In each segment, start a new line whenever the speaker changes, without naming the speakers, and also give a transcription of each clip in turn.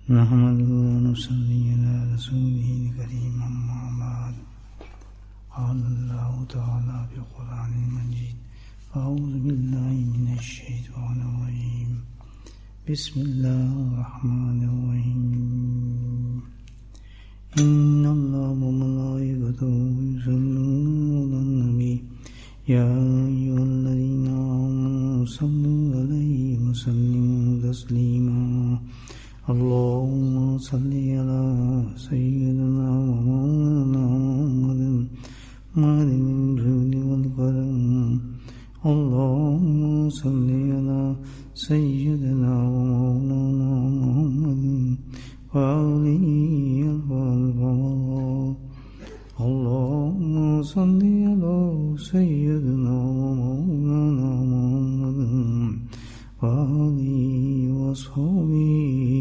نحمده ونصلي على رسوله الكريم أما بعد قال الله تعالى في القرآن المجيد أعوذ بالله من الشيطان الرجيم بسم الله الرحمن الرحيم إن الله وملائكته يصلون على النبي يا أيها الذين آمنوا صلوا عليه وسلموا تسليما اللهم صل على سيدنا ومولانا محمد معدن الجود والكرم اللهم صل على سيدنا ومولانا محمد وآله الأطهار اللهم صل على سيدنا ومولانا محمد وآله وصحبه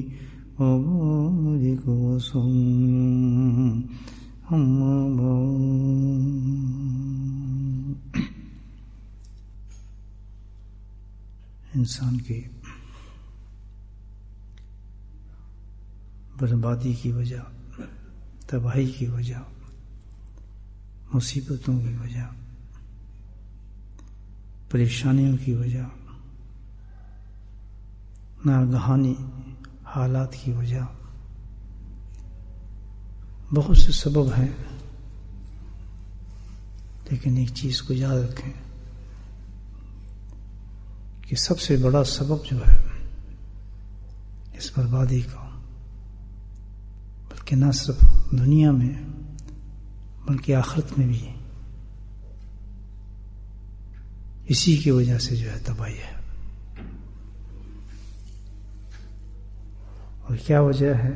وبارك وسلم أما بعد انسان کی بربادی کی وجہ، تباہی کی وجہ، مصیبتوں کی وجہ، پریشانیوں کی وجہ، ناگہانی حالات کی وجہ، بہت سے سبب ہیں، لیکن ایک چیز کو یاد رکھیں کہ سب سے بڑا سبب جو ہے اس بربادی کا، بلکہ نہ صرف دنیا میں بلکہ آخرت میں بھی اسی کی وجہ سے جو ہے تباہی ہے۔ اور کیا وجہ ہے؟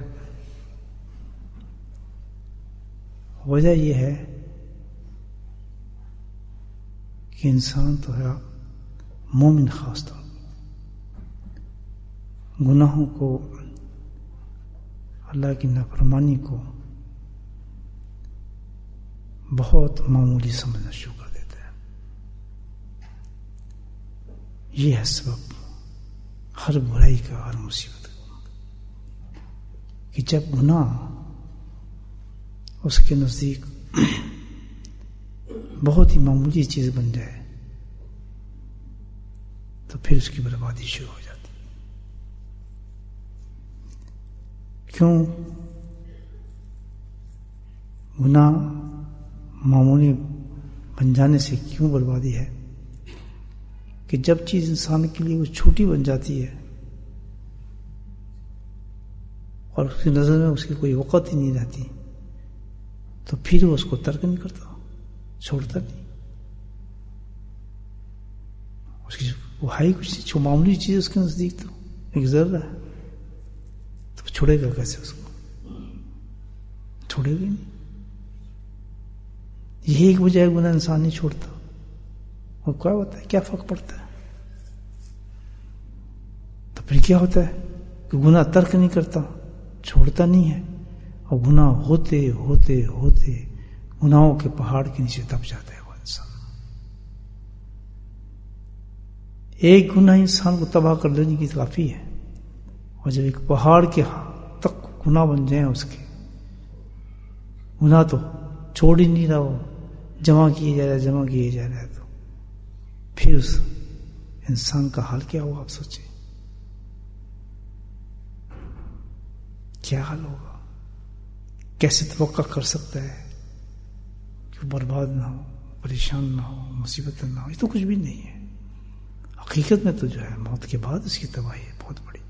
وجہ یہ ہے کہ انسان تو ہے مومن، خاص طور گناہوں کو، اللہ کی نافرمانی کو بہت معمولی سمجھنا شروع کر دیتا ہے۔ یہ ہے سبب ہر برائی کا، ہر مصیبت کا، کہ جب گناہ اس کے نزدیک بہت ہی معمولی چیز بن جائے تو پھر اس کی بربادی شروع ہو جاتی ہے۔ کیوں؟ گناہ معمولی بن جانے سے کیوں بربادی ہے؟ کہ جب چیز انسان کے لیے وہ چھوٹی بن جاتی ہے اور اس کی نظر میں اس کی کوئی وقت ہی نہیں رہتی، تو پھر وہ اس کو ترک نہیں کرتا، چھوڑتا نہیں۔ اس کی وہ ہے ہی کچھ جو معمولی چیز اس کے نزدیک تو ایک ذرہ ہے، تو چھوڑے گا کیسے؟ اس کو چھوڑے گا نہیں۔ یہی ایک وجہ ہے گناہ انسان نہیں چھوڑتا۔ اور کیا ہوتا ہے؟ کیا فرق پڑتا ہے؟ تو پھر کیا ہوتا ہے کہ گناہ ترک نہیں کرتا، چھوڑتا نہیں ہے، اور گناہ ہوتے ہوتے ہوتے گناہوں کے پہاڑ کے نیچے دب جاتا ہے وہ انسان۔ ایک گناہ انسان کو تباہ کر لینے کی کافی ہے، اور جب ایک پہاڑ کے تک گناہ بن جائیں اس کے، گناہ تو چھوڑ ہی نہیں رہا، وہ جمع کیے جا رہا ہے، تو پھر اس انسان کا حال کیا ہوا؟ آپ سوچیں کیا حال ہوگا؟ کیسے توقع کر سکتا ہے کہ برباد نہ ہو، پریشان نہ ہو، مصیبت نہ ہو؟ یہ تو کچھ بھی نہیں ہے۔ حقیقت میں تو جو ہے موت کے بعد اس کی تباہی ہے بہت بڑی۔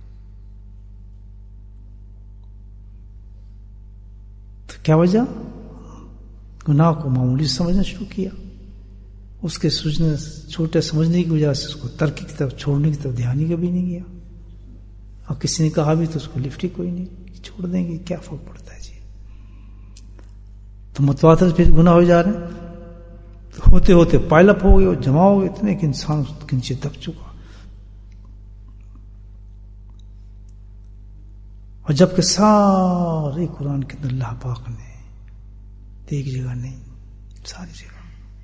تو کیا وجہ؟ گناہ کو معمولی سمجھنا شروع کیا، اس کے سوچنے چھوٹے سمجھنے کی وجہ سے اس کو ترک کی طرف، چھوڑنے کی طرف دھیان ہی کبھی نہیں گیا، اور کسی نے کہا بھی تو اس کو لفٹ ہی کوئی نہیں، چھوڑ دیں گے، کیا فرق پڑتا ہے جی؟ تو متواتر پھر گناہ ہو جا رہے ہیں، تو ہوتے ہوتے پائل اپ ہو گئے اور جمع ہو گئے اتنے کہ انسان اس کے نیچے دب چکا۔ اور جبکہ سارے قرآن کے اندر اللہ پاک نے ایک جگہ نہیں، ساری جگہ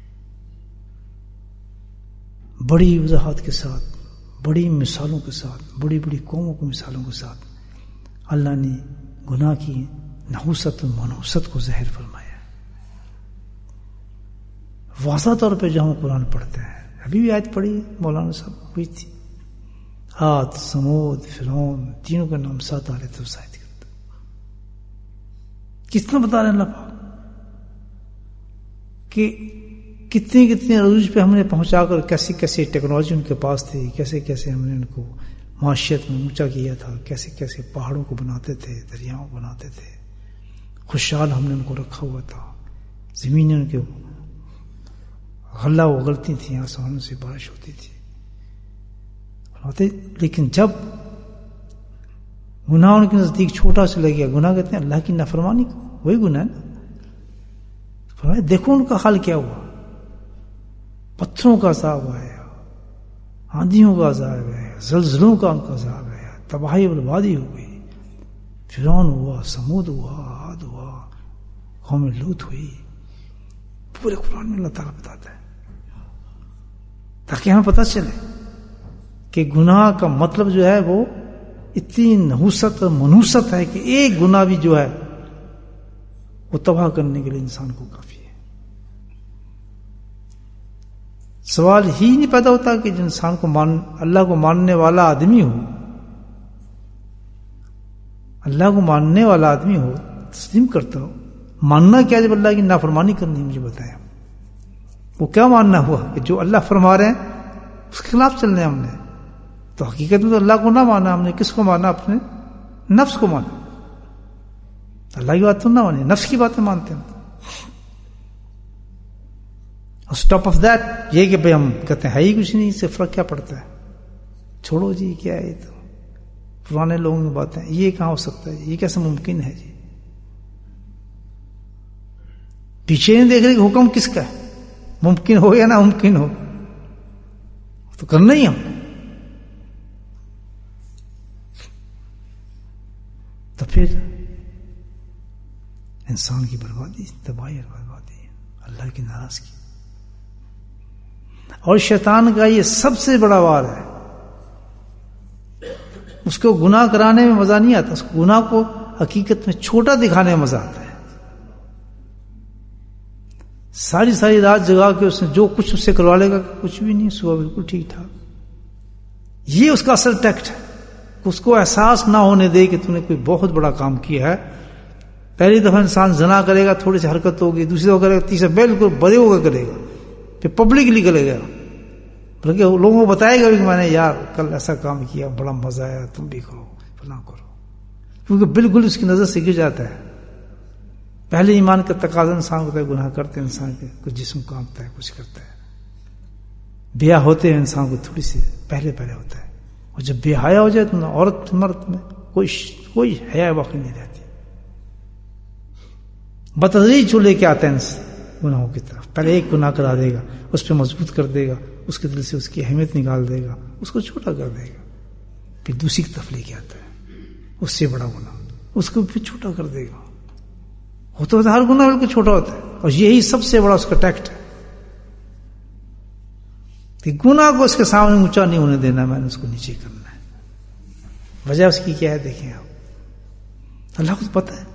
بڑی وضاحت کے ساتھ، بڑی مثالوں کے ساتھ، بڑی بڑی قوموں کی مثالوں کے ساتھ اللہ نے گناہ کی نحوست اور منحوست کو ظاہر فرمایا. واضح طور پہ جو ہم قرآن پڑھتے ہیں، ابھی بھی آیت پڑھی مولانا صاحب ہوئی تھی، عاد، سمود، فرعون، تینوں کا نام 7 آیتوں سے ظاہر کرتا. کتنا بتا رہے ہیں اللہ پاک کہ کتنے عروج پہ ہم نے پہنچا کر کیسی کیسی ٹیکنالوجی ان کے پاس تھی، کیسے کیسے ہم نے ان کو معاشیت میں اونچا کیا تھا، کیسے کیسے پہاڑوں کو بناتے تھے، دریاؤں کو بناتے تھے، خوشحال ہم نے ان کو رکھا ہوا تھا، زمینیں ان کے غلہ اگلتی تھیں، آسمانوں سے بارش ہوتی تھی. لیکن جب گناہ ان کے نزدیک چھوٹا چلا گیا، گناہ کہتے ہیں اللہ کی نافرمانی کو، وہی گناہ ہے نا. فرمایا دیکھو ان کا حال کیا ہوا، پتھروں کا عذاب آیا، آندھیوں کا عذاب آیا، زلزلوں کا ان کا عذاب آیا، تباہی و بربادی ہو گئی. فرعون ہوا، سمود ہوا، عاد ہوا، قوم لوط ہوئی. پورے قرآن میں اللہ تعالیٰ بتاتا ہے تاکہ ہمیں پتہ چلے کہ گناہ کا مطلب جو ہے وہ اتنی نحوست اور منحوست ہے کہ ایک گناہ بھی جو ہے وہ تباہ کرنے کے لیے انسان کو کافی ہے. سوال ہی نہیں پیدا ہوتا کہ جو انسان کو اللہ کو ماننے والا آدمی ہو، اللہ کو ماننے والا آدمی ہو، تسلیم کرتا ہو. ماننا کیا جب اللہ کی نافرمانی کرنی؟ مجھے بتایا وہ کیا ماننا ہوا کہ جو اللہ فرما رہے ہیں اس کے خلاف چلنے ہم نے. تو حقیقت میں تو اللہ کو نہ مانا ہم نے. کس کو مانا؟ اپنے نفس کو مانا. اللہ کی بات تو نہ مانے، نفس کی باتیں مانتے ہیں. اور ٹاپ آف دیٹ یہ کہ بھائی ہم کہتے ہیں ہے ہی کچھ نہیں، اس سے فرق کیا پڑتا ہے، چھوڑو جی، کیا ہے یہ تو پرانے لوگوں کی باتیں، یہ کہاں ہو سکتا ہے، یہ کیسے ممکن ہے جی. پیچھے نہیں دیکھ رہے کہ حکم کس کا ہے، ممکن ہو یا نہ ممکن ہو تو کرنا ہی ہم. تو پھر انسان کی بربادی، تباہی اور بربادی، اللہ کی ناراضگی. اور شیطان کا یہ سب سے بڑا وار ہے. اس کو گناہ کرانے میں مزہ نہیں آتا، اس کو گناہ کو حقیقت میں چھوٹا دکھانے میں مزہ آتا ہے. ساری رات جگا کے اس نے جو کچھ اس سے کروا لے گا، کچھ بھی نہیں، صبح بالکل ٹھیک ٹھاک. یہ اس کا اصل ٹیکٹ ہے. اس کو احساس نہ ہونے دے کہ تم نے کوئی بہت بڑا کام کیا ہے. پہلی دفعہ انسان زنا کرے گا، تھوڑی سی حرکت ہوگی، دوسری دفعہ کرے گا، تیسرا بالکل بڑے ہو کر کرے گا، پھر پبلکلی کرے گا، بلکہ لوگوں کو بتائے گا بھی کہ میں نے یار کل ایسا کام کیا، بڑا مزہ آیا، تم بھی کرو، فلاں کرو، کیونکہ بالکل اس کی نظر سے گر جاتا ہے. پہلے ایمان کا تقاضا انسان ہوتا ہے، گناہ کرتے انسان کے کچھ جسم کانپتا ہے، کچھ کرتا ہے. بیاہ ہوتے ہیں انسان کو تھوڑی سی پہلے ہوتا ہے، اور جب بے حیا ہو جائے تو عورت مرد میں کوئی حیا باقی نہیں رہتی. بتدریج لے کے آتا ہے گناہوں کی طرف. پہلے ایک گناہ کرا دے گا، اس پہ مضبوط کر دے گا، اس کے دل سے اس کی اہمیت نکال دے گا، اس کو چھوٹا کر دے گا. پھر دوسری کی طرف لے کے آتا ہے، اس سے بڑا گناہ، اس کو پھر چھوٹا کر دے گا. ہوتا ہے ہر گناہ بالکل چھوٹا ہوتا ہے، اور یہی سب سے بڑا اس کا ٹیکٹ ہے کہ گناہ کو اس کے سامنے اونچا نہیں ہونے دینا، میں نے اس کو نیچے کرنا ہے. وجہ اس کی کیا ہے دیکھیں آپ. اللہ کو پتہ ہے،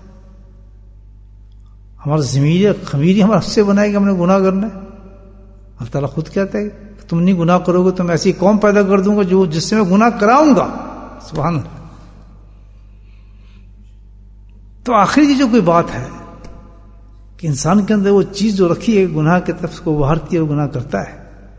ہمارا ضمیر خمیری ہمارا سے بنائے کہ ہم نے گناہ کرنا ہے. اللہ تعالیٰ خود کہتا ہے کہ تم نہیں گناہ کرو گے تو میں ایسی قوم پیدا کر دوں گا جس سے میں گناہ کراؤں گا. سبحان اللہ. تو آخری کی جو کوئی بات ہے کہ انسان کے اندر وہ چیز جو رکھی ہے گناہ کی طرف کو ابھارتی ہے اور گناہ کرتا ہے،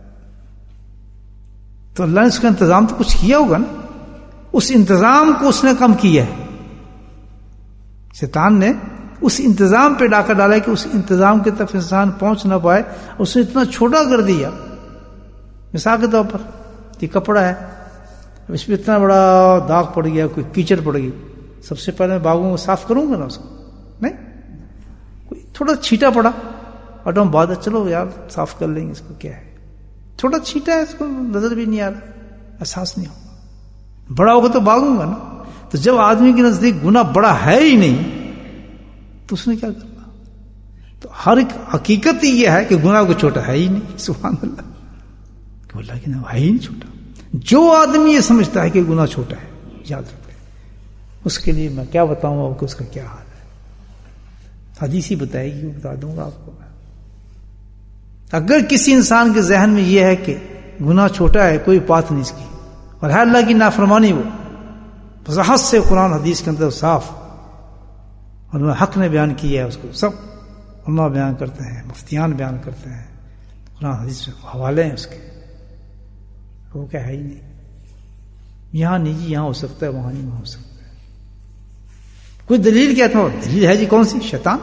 تو اللہ نے اس کا انتظام تو کچھ کیا ہوگا نا. اس انتظام کو اس نے کم کیا ہے. شیطان نے اس انتظام پہ ڈاکہ ڈالا کہ اس انتظام کی طرف انسان پہنچ نہ پائے، اس نے اتنا چھوٹا کر دیا. مثال کے طور پر یہ کپڑا ہے، اس پہ اتنا بڑا داغ پڑ گیا، کوئی کیچڑ پڑ گئی، سب سے پہلے میں باغوں کو صاف کروں گا نا اس کو؟ نہیں، کوئی تھوڑا چھیٹا پڑا اور ہم بعد چلو یار صاف کر لیں گے، اس کو کیا ہے، تھوڑا چھیٹا ہے، اس کو نظر بھی نہیں آ رہا، احساس نہیں ہوگا. بڑا ہوگا تو باغوں گا نا. تو جب آدمی کے نزدیک گناہ بڑا ہے ہی نہیں تو اس نے کیا کرنا؟ تو ہر ایک حقیقت یہ ہے کہ گناہ کو چھوٹا ہے ہی نہیں. سبحان اللہ، کہ اللہ کے نام ہے ہی نہیں چھوٹا. جو آدمی یہ سمجھتا ہے کہ گناہ چھوٹا ہے، یاد رکھے اس کے لیے میں کیا بتاؤں گا کہ اس کا کیا حال ہے. حدیث ہی بتائے گی, بتا دوں گا آپ کو. اگر کسی انسان کے ذہن میں یہ ہے کہ گناہ چھوٹا ہے, کوئی بات نہیں اس کی, اور ہے اللہ کی نافرمانی, وہ وضاحت سے قرآن حدیث کے اندر صاف اور حق نے بیان کیا ہے, اس کو سب علماء بیان کرتے ہیں, مفتیان بیان کرتے ہیں, قرآن حدیث میں حوالے ہیں اس کے. وہ کیا ہے ہی نہیں, یہاں نہیں جی یہاں ہو سکتا ہے, وہاں نہیں وہاں ہو سکتا ہے. کوئی دلیل کیا تھا, دلیل ہے جی کون سی؟ شیطان.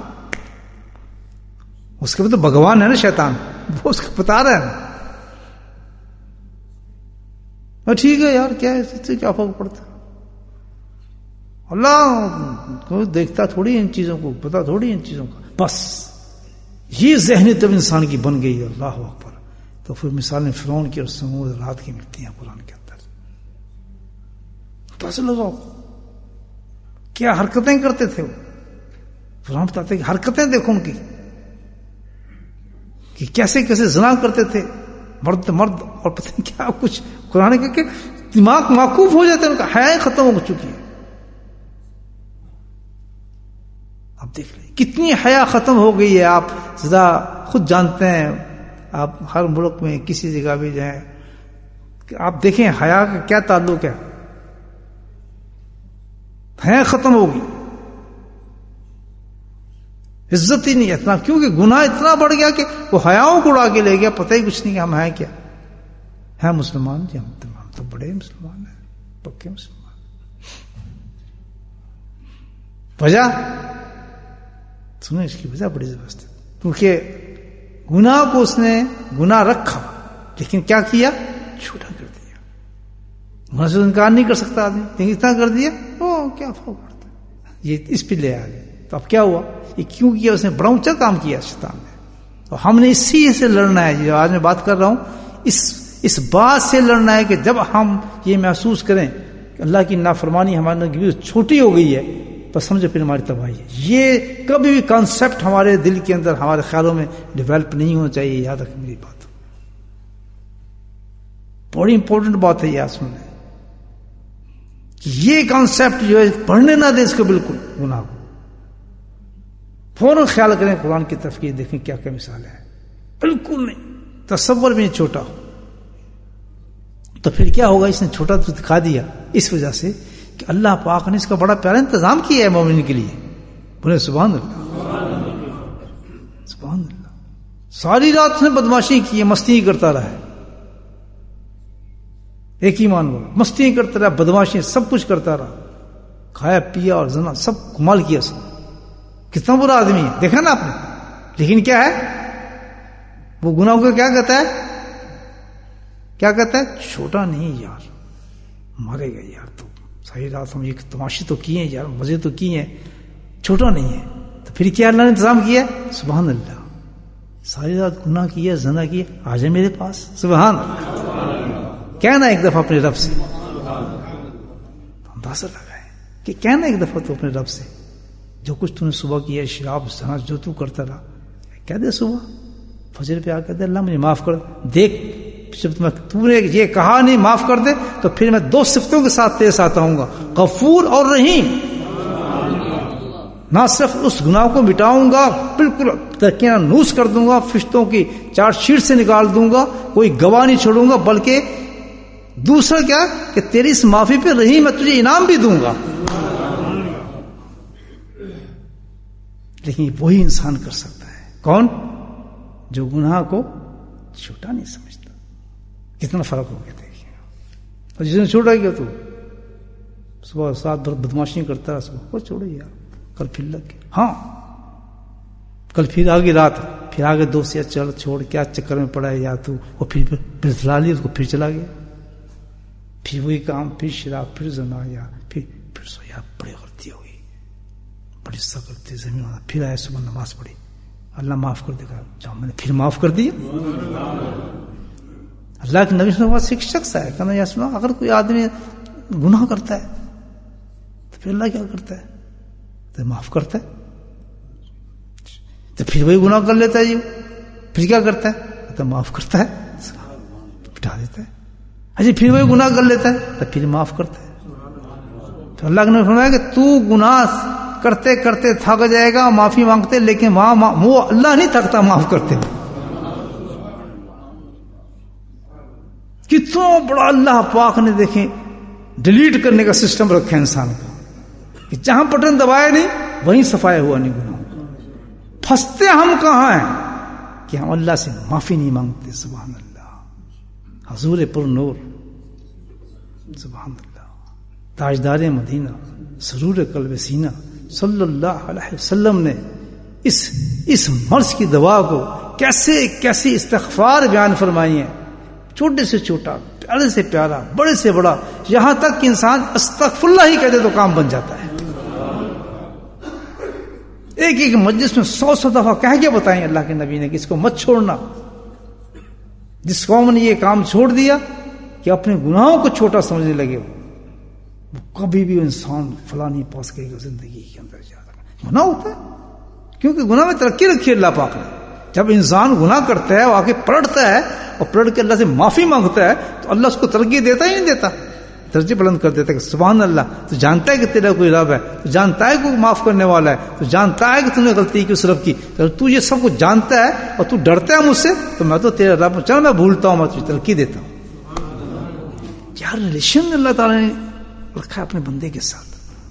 اس کے بعد تو بھگوان ہے نا شیطان, وہ اس کو بتا رہا ہے نا. اور ٹھیک ہے یار, کیا ہے, کیا فرق پڑتا ہے؟ اللہ کو دیکھتا تھوڑی ان چیزوں کو, پتا تھوڑی ان چیزوں کا. بس یہ ذہنی تب انسان کی بن گئی. اللہ اکبر. تو پھر مثالیں فرعون کی اور سمود رات کی ملتی ہیں قرآن کے اندر. تو ایسے لوگوں کیا حرکتیں کرتے تھے وہ. فرعون بتاتے کہ حرکتیں دیکھو ان کی, کہ کیسے کیسے زنا کرتے تھے, مرد اور پتہ نہیں کیا کچھ. قرآن کہ دماغ معقوف ہو جاتے ہیں, ان کا حیا ختم ہو چکی ہے. آپ دیکھ لیں کتنی حیا ختم ہو گئی ہے. آپ ذرا خود جانتے ہیں, آپ ہر ملک میں کسی جگہ بھی جائیں, آپ دیکھیں حیا کا کیا تعلق ہے. حیا ختم ہو گئی, عزت ہی نہیں اتنا, کیونکہ گناہ اتنا بڑھ گیا کہ وہ حیاؤں کو اڑا کے لے گیا. پتہ ہی کچھ نہیں کہ ہم ہیں کیا, ہیں مسلمان جی, ہم تو بڑے مسلمان ہیں, پکے مسلمان. وجہ سنیں, اس کی وجہ بڑی زبردست ہے. کیونکہ گناہ کو اس نے گناہ رکھا, لیکن کیا کیا, چھوٹا کر دیا. گناہ سے انکار نہیں کر سکتا آدمی, لیکن اتنا کر دیا, کیا فرق پڑتا ہے. یہ اس پہ لے آ گئے. تو اب کیا ہوا, یہ کیوں کیا, اس نے بڑا اونچا کام کیا شیطان نے. اور ہم نے اسی سے لڑنا ہے. جو آج میں بات کر رہا ہوں, اس بات سے لڑنا ہے کہ جب ہم یہ محسوس کریں کہ اللہ کی نافرمانی ہمارے نزدیک چھوٹی ہو گئی ہے, بس سمجھو پھر ہماری تباہی ہے. یہ کبھی بھی کانسیپٹ ہمارے دل کے اندر, ہمارے خیالوں میں ڈیولپ نہیں ہونا چاہیے. یاد رکھ میری بات, بڑی امپورٹنٹ بات ہے یہ سننا, کہ یہ کانسیپٹ جو ہے پڑھنے نہ دیں اس کو, بالکل گناہ کو. فوراً خیال کریں قرآن کی طرف, یہ دیکھیں کیا کیا مثال ہے. بالکل نہیں, تصور بھی نہیں چھوٹا. تو پھر کیا ہوگا, اس نے چھوٹا تو دکھا دیا اس وجہ سے کہ اللہ پاک نے اس کا بڑا پیارا انتظام کیا ہے مومن کے لیے. بولے سبحان اللہ, سبحان اللہ. ساری رات اس نے بدماشی کی ہے, مستی کرتا رہا ہے. ایک ہی مان بولا, مستی کرتا رہا, بدماشی سب کچھ کرتا رہا, کھایا پیا اور زنا سب کمال کیا اس نے. کتنا برا آدمی ہے, دیکھا نا آپ نے. لیکن کیا ہے, وہ گناہ کو کیا کہتا ہے, کیا کہتا ہے, چھوٹا نہیں یار, مارے گا یار. تو ساری رات ہم یہ تماشے تو کیے ہیں یار, مزے تو کیے ہیں, چھوٹا نہیں ہے. تو پھر کیا اللہ نے انتظام کیا, سبحان اللہ, ساری رات گناہ کیا, زنا کیا, آ جائے میرے پاس. سبحان اللہ. کہنا ایک دفعہ اپنے رب سے, اندازہ لگائے کہ کہنا ایک دفعہ تو اپنے رب سے, جو کچھ تو نے صبح کیا, شراب زنا جو تو کرتا رہا, کہہ دے صبح فجر پہ آ کہہ دے اللہ مجھے معاف کر. دیکھ جب تو نے یہ کہا نہیں معاف کر دے, تو پھر میں 2 صفتوں کے ساتھ تیرے ساتھ آؤں گا, غفور اور رحیم. نہ صرف اس گناہ کو مٹاؤں گا, بالکل ترکیاں نوس کر دوں گا, فرشتوں کی چارج شیٹ سے نکال دوں گا, کوئی گواہ نہیں چھوڑوں گا, بلکہ دوسرا کیا کہ تیری اس معافی پہ رحیم میں تجھے انعام بھی دوں گا. لیکن وہی انسان کر سکتا ہے, کون, جو گناہ کو چھوٹا نہیں سمجھتا. کتنا فرق ہو گیا دیکھیے. اور جس نے چھوڑا گیا تو صبح 7 بار بدماشی کرتا ہے, صبح وہ چھوڑے یار, کل پھر لگ گیا. ہاں کل پھر آگے رات, پھر آگے دوست یا چل چھوڑ, کیا چکر میں پڑا ہے یا تو, وہ پھر لا لی اس کو, پھر چلا گیا, پھر وہی کام, پھر شراب, پھر زنا, یا پھر سویا, بڑی غلطی ہو گئی, بڑی سخت زمین, پھر آیا صبح نماز پڑھی, اللہ معاف کر دے گا, جب میں نے پھر معاف کر دیا. اللہ کے نبی صلی اللہ علیہ وسلم ایک شخص ہے, کہنا یا سنا, اگر کوئی آدمی گناہ کرتا ہے تو پھر اللہ کیا کرتا ہے, تو معاف کرتا ہے. تو پھر وہی گناہ کر لیتا ہے جی, پھر کیا کرتا ہے, تو معاف کرتا ہے, بٹھا دیتا ہے. اچھا پھر وہی گناہ کر لیتا ہے, تو پھر معاف کرتا ہے. تو اللہ نے فرمایا کہ تو گناہ کرتے کرتے تھک جائے گا معافی مانگتے، لیکن وہاں وہ اللہ نہیں تھکتا معاف کرتے. کتنا بڑا اللہ پاک نے دیکھیں ڈیلیٹ کرنے کا سسٹم رکھا ہے انسان کا، کہ جہاں بٹن دبایا نہیں وہیں صفایا ہوا نہیں گناہوں کا. پھنستے ہم کہاں ہیں کہ ہم اللہ سے معافی نہیں مانگتے. سبحان اللہ، حضور پر نور، سبحان اللہ، تاجدار مدینہ، سرور قلب سینہ صلی اللہ علیہ وسلم نے اس مرض کی دوا کو کیسے استغفار بیان فرمائی ہیں. چھوٹے سے چھوٹا، پیارے سے پیارا، بڑے سے بڑا، یہاں تک کہ انسان استغفر اللہ ہی کہتے تو کام بن جاتا ہے. ایک ایک مجلس میں 100 دفعہ کہہ کے بتائیں اللہ کے نبی نے کہ اس کو مت چھوڑنا. جس قوم نے یہ کام چھوڑ دیا کہ اپنے گناہوں کو چھوٹا سمجھنے لگے، وہ کبھی بھی انسان فلاں نہیں پا سکے گا زندگی کے اندر. گناہ ہوتا ہے کیونکہ گناہ میں ترقی رکھی اللہ پاک نے. جب انسان گناہ کرتا ہے، وہ آ کے پلٹتا ہے اور پلٹ کے اللہ سے معافی مانگتا ہے تو اللہ اس کو ترقی دیتا ہی نہیں دیتا، درجے بلند کر دیتا ہے. کہ سبحان اللہ، تو جانتا ہے کہ تیرا کوئی رب ہے، تو جانتا ہے کہ وہ معاف کرنے والا ہے، تو جانتا ہے کہ تم نے غلطی کی اس رب کی، تو یہ سب کچھ جانتا ہے اور تو ڈرتا ہے مجھ سے، تو میں تو تیرا رب، چل میں بھولتا ہوں، میں تجھے ترقی دیتا ہوں. کیا ریلیشن اللہ تعالیٰ نے رکھا ہے اپنے بندے کے ساتھ.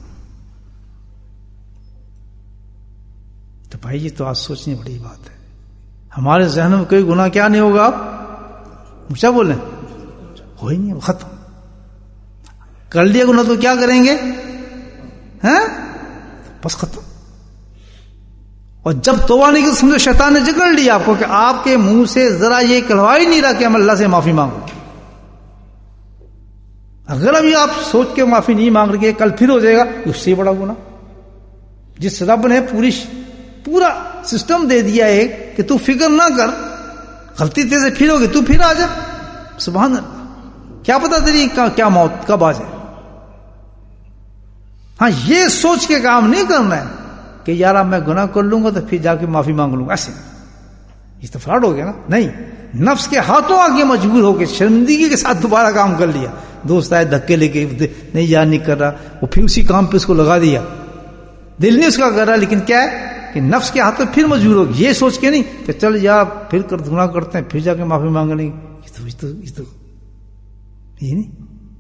تو بھائی یہ تو آج سوچنے بڑی بات ہے. ہمارے ذہن میں کوئی گناہ کیا نہیں ہوگا، آپ کیا بولیں، ہو ہی نہیں، ختم کر لیا گناہ تو کیا کریں گے، ہیں بس ختم. اور جب توبہ نہیں کی تو سمجھو شیطان نے جکڑ لیا آپ کو کہ آپ کے منہ سے ذرا یہ کہلوا ہی نہیں رہا کہ ہم اللہ سے معافی مانگو. اگر ابھی آپ سوچ کے معافی نہیں مانگ رہے کل پھر ہو جائے گا، اس سے بڑا گناہ. جس رب نے پورا سسٹم دے دیا ہے کہ تو فکر نہ کر، غلطی تیرے سے پھر ہوگی تو پھر آ جا. سبحان اللہ، کیا پتا تیری کیا موت کب آ جائے. ہاں یہ سوچ کے کام نہیں کرنا ہے کہ یار اب میں گناہ کر لوں گا تو پھر جا کے معافی مانگ لوں گا، ایسے یہ تو فراڈ ہو گیا نا. نہیں، نفس کے ہاتھوں آگے مجبور ہو کے شرمندگی کے ساتھ دوبارہ کام کر لیا. دوست آئے دھکے لے کے، نہیں یار نہیں کر رہا، وہ پھر اسی کام پہ اس کو لگا دیا. دل نہیں اس کا کر رہا، لیکن کیا ہے کہ نفس کے ہاتھ میں پھر مجبور ہو. یہ سوچ کے نہیں کہ چل یار پھر گناہ کرتے ہیں پھر جا کے معافی مانگ لیں گے، یہ نہیں.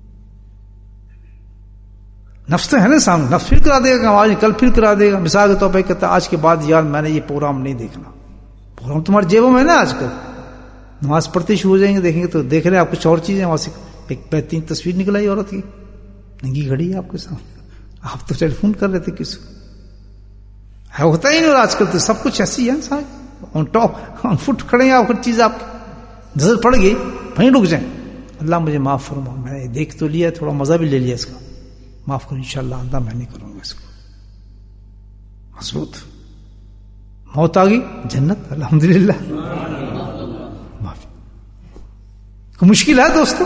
نفس تو ہے نا سامنے، نفس پھر کرا دے گا، آج کل پھر کرا دے گا. مثال کے طور پہ کہتا ہے آج کے بعد یار میں نے یہ پروگرام نہیں دیکھنا. پروگرام تمہارے جیبوں میں ہے نا. آج کل نماز پڑھتے شروع ہو جائیں گے، دیکھیں گے تو دیکھ رہے ہیں آپ کچھ اور چیزیں. وہاں سے ایک بہترین تصویر نکل آئی عورت کی، ننگی کھڑی ہے آپ کے سامنے. آپ تو ٹیلی فون کر رہے تھے کسی کو، ہوتا ہی نہیں. اور آج کل تو سب کچھ ایسی ہے صاحب، آن ٹاپ آن فٹ کھڑے ہیں. آپ ہر چیز آپ کی نظر پڑ گئی وہیں رک جائیں. اللہ مجھے معاف فرما، میں نے دیکھ تو لیا، تھوڑا مزہ بھی لے لیا اس کا، معاف کرو انشاءاللہ اللہ میں نہیں کروں گا اس کو. مضبوط موت آ گئی، جنت الحمدللہ. معافی کوئی مشکل ہے دوستو،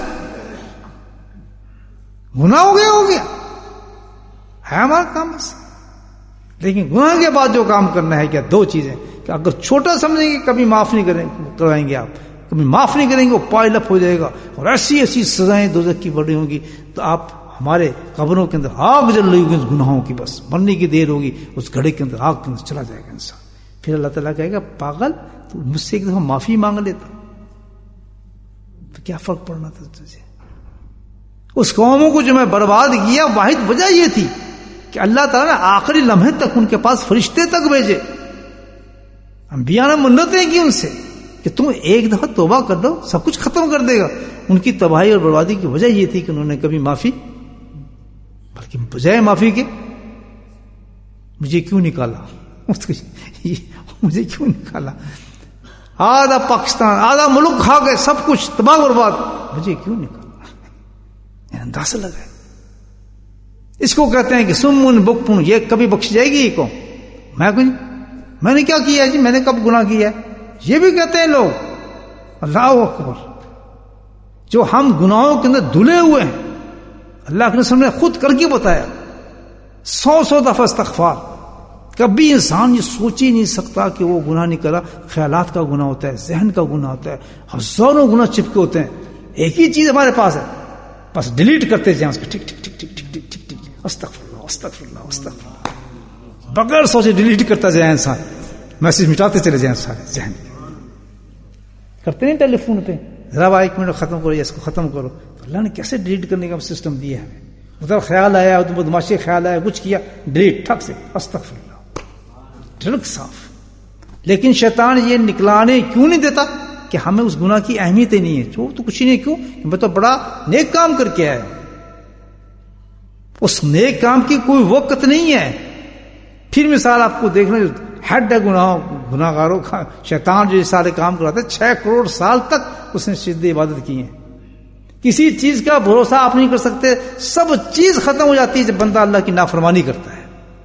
گناہ ہو گیا ہے ہمارا کام بس. لیکن گناہ کے بعد جو کام کرنا ہے کیا، دو چیزیں. کہ اگر چھوٹا سمجھیں گے کبھی معاف نہیں کرائیں گے، آپ کبھی معاف نہیں کریں گے، وہ پائل اپ ہو جائے گا اور ایسی سزائیں دوزخ کی بڑی ہوں گی. تو آپ ہمارے قبروں کے اندر آگ جل رہی ہوگی اس گناہوں کی، بس مرنے کی دیر ہوگی، اس گھڑے کے اندر آگ کے اندر چلا جائے گا انسان. پھر اللہ تعالیٰ کہے گا پاگل تو مجھ سے ایک دفعہ معافی مانگ لیتا تو کیا فرق پڑنا تھا تجھے. اس قوموں کو جو میں برباد کیا، واحد وجہ یہ تھی کہ اللہ تعالیٰ نے آخری لمحے تک ان کے پاس فرشتے تک بھیجے. انبیاء نے منتیں کی ان سے کہ تم ایک دفعہ توبہ کر دو، سب کچھ ختم کر دے گا. ان کی تباہی اور بربادی کی وجہ یہ تھی کہ انہوں نے کبھی معافی، بلکہ بجائے معافی کے مجھے کیوں نکالا، مجھے کیوں نکالا، آدھا پاکستان آدھا ملک کھا گئے، سب کچھ تباہ برباد، مجھے کیوں نکالا. اندازہ لگائے. اس کو کہتے ہیں کہ سمن بکپن، یہ کبھی بخش جائے گی. یہ کو میں نے کیا کیا جی، میں نے کب گناہ کیا ہے، یہ بھی کہتے ہیں لوگ. اللہ اکبر. جو ہم گناہوں کے اندر دھلے ہوئے ہیں، اللہ کے رسول نے خود کر کے بتایا 100 دفعہ استغفار. کبھی انسان یہ سوچ ہی نہیں سکتا کہ وہ گناہ نہیں کرا. خیالات کا گناہ ہوتا ہے، ذہن کا گناہ ہوتا ہے، ہزاروں گناہ چپکے ہوتے ہیں. ایک ہی چیز ہمارے پاس ہے، بس ڈیلیٹ کرتے جائیں اس کو، ٹک ٹک ٹک ٹک ٹک ٹک ٹک ٹک. استغفر اللہ استغفر اللہ استغفر اللہ، بغیر سوچے ڈیلیٹ کرتا جائے انسان، میسج مٹاتے چلے جائیں سارے ذہن کرتے نہیں ٹیلی فون پہ، ذرا 1 منٹ ختم کرو یا اس کو ختم کرو. تو اللہ نے کیسے ڈیلیٹ کرنے کا سسٹم دیا ہے ہمیں. ادھر خیال آیا، ادھر بدماشی خیال آیا، کچھ کیا، ڈیلیٹ ٹھک سے استغفر اللہ، ڈرک صاف. لیکن شیطان یہ نکلانے کیوں نہیں دیتا کہ ہمیں اس گناہ کی اہمیت ہی نہیں ہے. جو تو کچھ ہی نہیں، کیوں کہ میں تو بڑا نیک کام کر کے آیا، اس نیک کام کی کوئی وقت نہیں ہے. پھر مثال آپ کو دیکھنا، ہیڈ ہے گناہ گاروں کا شیطان جو سارے کام کراتا ہے، 6 کروڑ سال تک اس نے شدت عبادت کی ہے. کسی چیز کا بھروسہ آپ نہیں کر سکتے، سب چیز ختم ہو جاتی ہے جب بندہ اللہ کی نافرمانی کرتا ہے.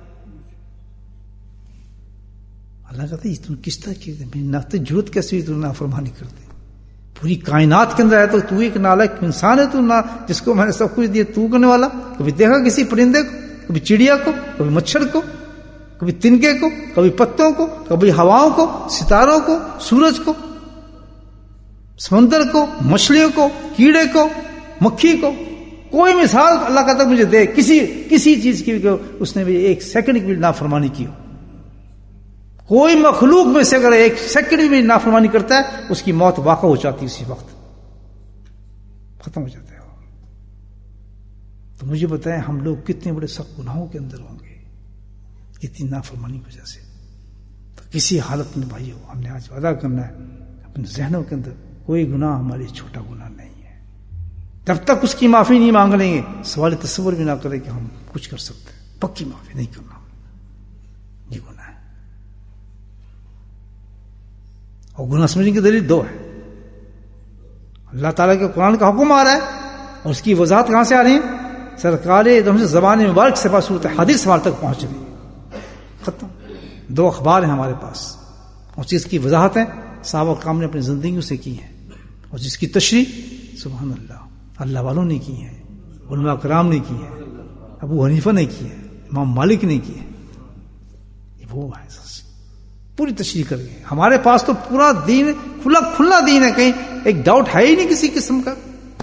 اللہ کہتا ہے تم کس طرح کی ضرورت کیسی ہوئی تم نافرمانی کرتے؟ پوری کائنات کے اندر ہے تو ایک نالائق انسان ہے تو نہ، جس کو میں نے سب کچھ دیا تو کرنے والا. کبھی دیکھا کسی پرندے کو، کبھی چڑیا کو، کبھی مچھر کو، کبھی تنکے کو، کبھی پتوں کو، کبھی ہواؤں کو، ستاروں کو، سورج کو، سمندر کو، مچھلیوں کو، کیڑے کو، مکھی کو؟ کوئی مثال اللہ کہتا مجھے دے کسی چیز کی بھی اس نے بھی 1 سیکنڈ کی بھی نافرمانی کی ہو. کوئی مخلوق میں سے اگر 1 سیکنڈ بھی نافرمانی کرتا ہے اس کی موت واقع ہو جاتی ہے، اسی وقت ختم ہو جاتا ہے. تو مجھے بتائیں ہم لوگ کتنے بڑے سخت گناہوں کے اندر ہوں گے اتنی نافرمانی کی وجہ سے. تو کسی حالت میں بھائیو ہم نے آج وعدہ کرنا ہے اپنے ذہنوں کے اندر کوئی گناہ ہمارے چھوٹا گناہ نہیں ہے. جب تک اس کی معافی نہیں مانگ لیں گے سوال تصور بھی نہ کرے کہ ہم کچھ کر سکتے ہیں. پکی معافی نہیں کرنا، یہ گناہ ہے. اور گناہ سمجھنے کی دلیل 2 ہے. اللہ تعالیٰ کے قرآن کا حکم آ رہا ہے اور اس کی وضاحت کہاں سے آ رہی ہے؟ سرکار زبان مبارک سے پاس صورت حدیث ہمارے تک پہنچ رہی ہے. ختم. 2 اخبار ہیں ہمارے پاس، اور چیز کی وضاحت ہے صحابہ کرام نے اپنی زندگیوں سے کی ہے، اور جس کی تشریح سبحان اللہ والوں نے کی ہے، علماء کرام نے کی ہے، ابو حنیفہ نے کی ہے، امام مالک نے کی ہے. یہ وہ ہے پوری تشریح کر گئے. ہمارے پاس تو پورا دین کھلا دین ہے، کہیں ایک ڈاؤٹ ہے ہی نہیں کسی قسم کا.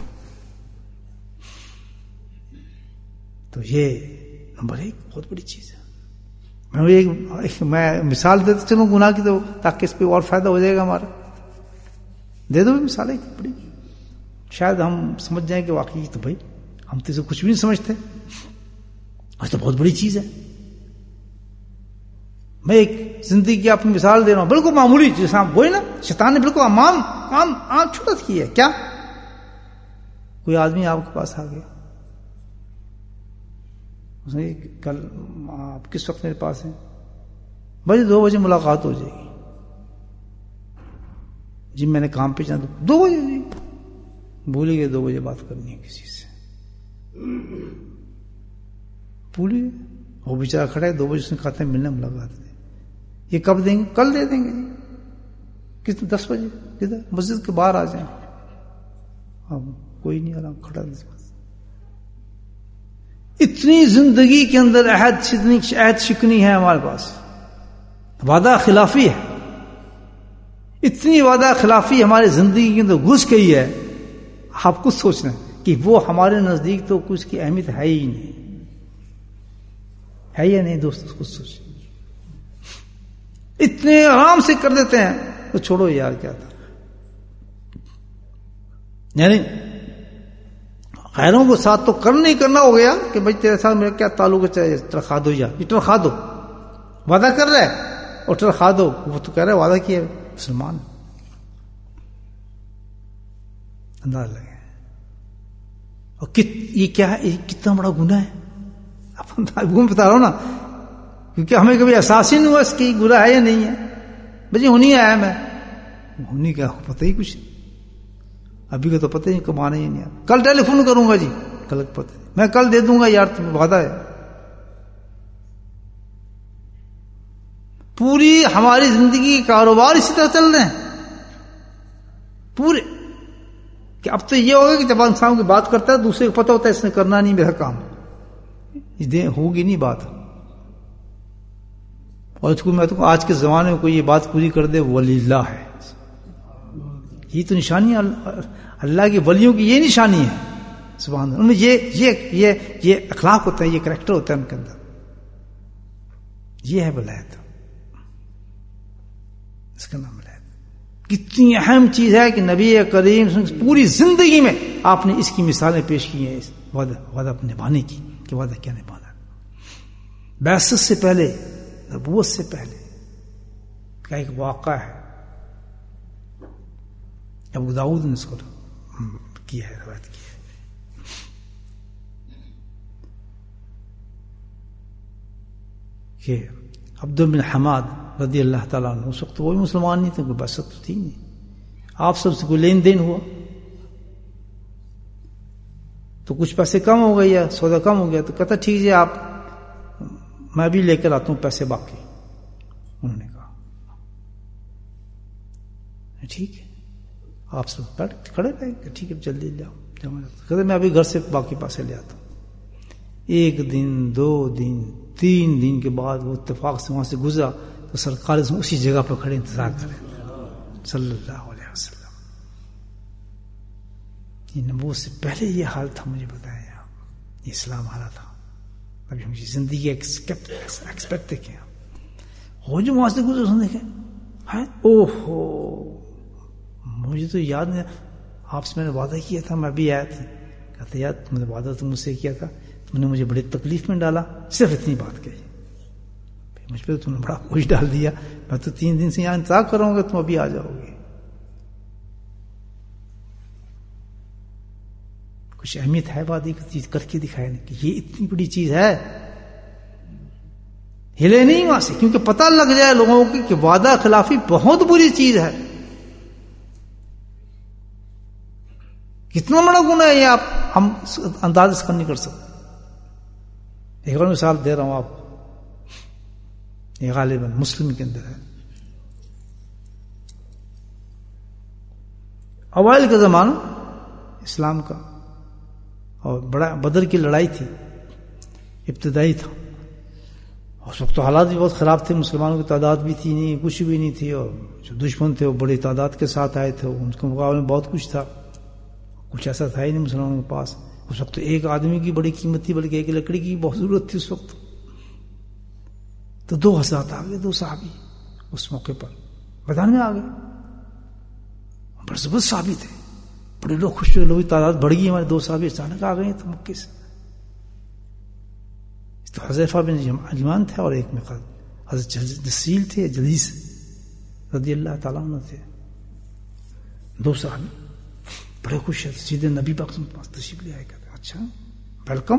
تو یہ نمبر 1 بہت بڑی چیز ہے. میں مثال دیتا چلوں گناہ کی، تو تاکہ اس پہ اور فائدہ ہو جائے گا ہمارا. دے دو مثال ایک بڑی، شاید ہم سمجھ جائیں کہ واقعی تو بھائی ہم تو اسے کچھ بھی نہیں سمجھتے، اور تو بہت بڑی چیز ہے. میں ایک زندگی کی آپ کو مثال دے رہا ہوں، بالکل معمولی جیسا آپ وہی نا، شیطان نے بالکل عام چھوٹا کی ہے. کیا کوئی آدمی آپ کے پاس آ گیا، اس نے کل آپ کس وقت میرے پاس ہیں؟ بھائی 2 بجے ملاقات ہو جائے گی. جی میں نے کام پہ جانا 2 بجے، جی بھولی گئے 2 بجے بات کرنی ہے کسی سے، بھولی گئے. وہ بیچارہ کھڑا ہے 2 بجے، اس نے کہا تھا ملنا ملاقات ہے. یہ کب دیں گے؟ کل دے دیں گے. جی کتنے 10 بجے کدھر؟ مسجد کے باہر آ جائیں. اب کوئی نہیں آرام کھڑا. اتنی زندگی کے اندر عہد شکنی ہے ہمارے پاس، وعدہ خلافی ہے. اتنی وعدہ خلافی ہماری زندگی کے اندر گھس گئی ہے. آپ کچھ سوچنا کہ وہ ہمارے نزدیک تو کچھ کی اہمیت ہے ہی نہیں. ہے یا نہیں دوست؟ کچھ سوچ. اتنے آرام سے کر دیتے ہیں تو چھوڑو یار کیا تھا. یعنی غیروں کو ساتھ تو کرنا ہی کرنا ہو گیا کہ بھائی تیرے ساتھ میرا کیا تعلق ہے، چاہے تنخواہ دو یا یہ تنخواہ دو. وعدہ کر رہا ہے اور تنخواہ دو، وہ تو کہہ رہا ہے وعدہ کیا ہے. مسلمان انداز لگے. اور یہ کیا ہے، یہ کتنا بڑا گناہ ہے. میں بتا رہا ہوں نا، کیونکہ ہمیں کبھی احساس ہی نہیں ہوا اس کی گناہ ہے یا نہیں ہے. بھائی ہونی آیا میں ہونی کا پتہ ہی کچھ، ابھی کا تو پتہ ہی کمانا ہی نہیں آیا. کل ٹیلی فون کروں گا جی، کل پتہ میں کل دے دوں گا یار، تمہیں وعدہ ہے. پوری ہماری زندگی کاروبار اسی طرح چل رہے ہیں پورے، کہ اب تو یہ ہوگا کہ جب انسان کی بات کرتا ہے دوسرے کو پتہ ہوتا ہے اس نے کرنا نہیں میرا کام، ہوگی نہیں بات. اور اس کو میں تو آج کے زمانے میں کوئی یہ بات پوری کر دے ولی اللہ ہے. یہ تو نشانی اللہ کے ولیوں کی یہ نشانی ہے سبحان اللہ. ان میں یہ اخلاق ہوتے ہیں, یہ کریکٹر ہوتا ہے ان کے اندر. یہ ہے ولایت, اس کا نام ولایت. کتنی اہم چیز ہے کہ نبی کریم پوری زندگی میں آپ نے اس کی مثالیں پیش کی ہیں, اس وعدہ نبھانے کی, کہ وعدہ کیا نبھانا. بعثت سے پہلے, نبوت سے پہلے کا ایک واقعہ ہے, ابو داؤد نے اس کو کیا ہے, روایت کی ہے. کہ عبد بن حماد رضی اللہ تعالیٰ عنہ, اس وقت کوئی مسلمان نہیں تھا, کوئی بعثت تو تھی نہیں. آپ سب سے کوئی لین دین ہوا تو کچھ پیسے کم ہو گئے یا سودا کم ہو گیا, تو کہتا ٹھیک ہے آپ, میں بھی لے کر آتا ہوں پیسے باقی. انہوں نے کہا ٹھیک ہے. آپ سب کھڑے رہے کہ ٹھیک ہے جلدی لے آؤ. کہتے میں ابھی گھر سے باقی پیسے لے آتا ہوں. ایک دن, 2 دن, 3 دن کے بعد وہ اتفاق سے وہاں سے گزرا تو سرکار اسی جگہ پر کھڑے انتظار کریں صلی اللہ علیہ وسلم. یہ نبوت سے پہلے یہ حال تھا, مجھے بتایا یہ اسلام حالہ تھا. ابھی ہم زندگی ایکسپیکٹ دیکھیں, ہو جو وہاں سے گزرے اس نے دیکھیں, اوہ مجھے تو یاد نہیں, آپ سے میں نے وعدہ کیا تھا, میں بھی آیا تھا. کہتے یار تم نے وعدہ تو مجھ سے کیا تھا, تم نے مجھے بڑی تکلیف میں ڈالا, صرف اتنی بات کہی, مجھ پہ تم نے بڑا کچھ ڈال دیا. میں تو 3 دن سے یہاں انتظار کر رہا ہوں کہ تم ابھی آ جاؤ گے. کچھ اہمیت ہے وعدے کی چیز کر کے دکھایا نہیں کہ یہ اتنی بڑی چیز ہے. ہلے نہیں وہاں سے, کیونکہ پتہ لگ جائے لوگوں کو کہ وعدہ خلافی بہت بری چیز ہے. کتنا بڑا گناہ ہے یہ, آپ ہم انداز اس کا نہیں کر سکتے. ایک اور مثال دے رہا ہوں آپ, یہ غالباً مسلم کے اندر ہے. اوائل کا زمانہ اسلام کا, اور بڑا بدر کی لڑائی تھی, ابتدائی تھا. اس وقت تو حالات بھی بہت خراب تھے, مسلمانوں کی تعداد بھی تھی نہیں, کچھ بھی نہیں تھی, اور جو دشمن تھے وہ بڑی تعداد کے ساتھ آئے تھے. ان کے مقابلے میں بہت کچھ تھا, کچھ ایسا تھا ہی نہیں مسلمانوں کے پاس. اس وقت تو ایک آدمی کی بڑی قیمت تھی, بلکہ ایک لکڑی کی بہت ضرورت تھی اس وقت. تو 2 حضرات آ گئے, 2 صحابی اس موقع پر میدان میں آ گئے. بڑے زبردست صحابی تھے, بڑے لوگ خوش ہوئے, لوگ تعداد بڑھ گئی, ہمارے 2 صحابی اچانک آ گئے تو مکے سے. تو حذیفہ بن یمان تھے, اور ایک میں حضرت جسیل تھے, جلیس رضی اللہ تعالیٰ عنہ تھے. 2 صحابی بڑے خوش ہے, سیدھے نبی پاک کے پاس تشریف لے آئے. کہتے اچھا ویلکم.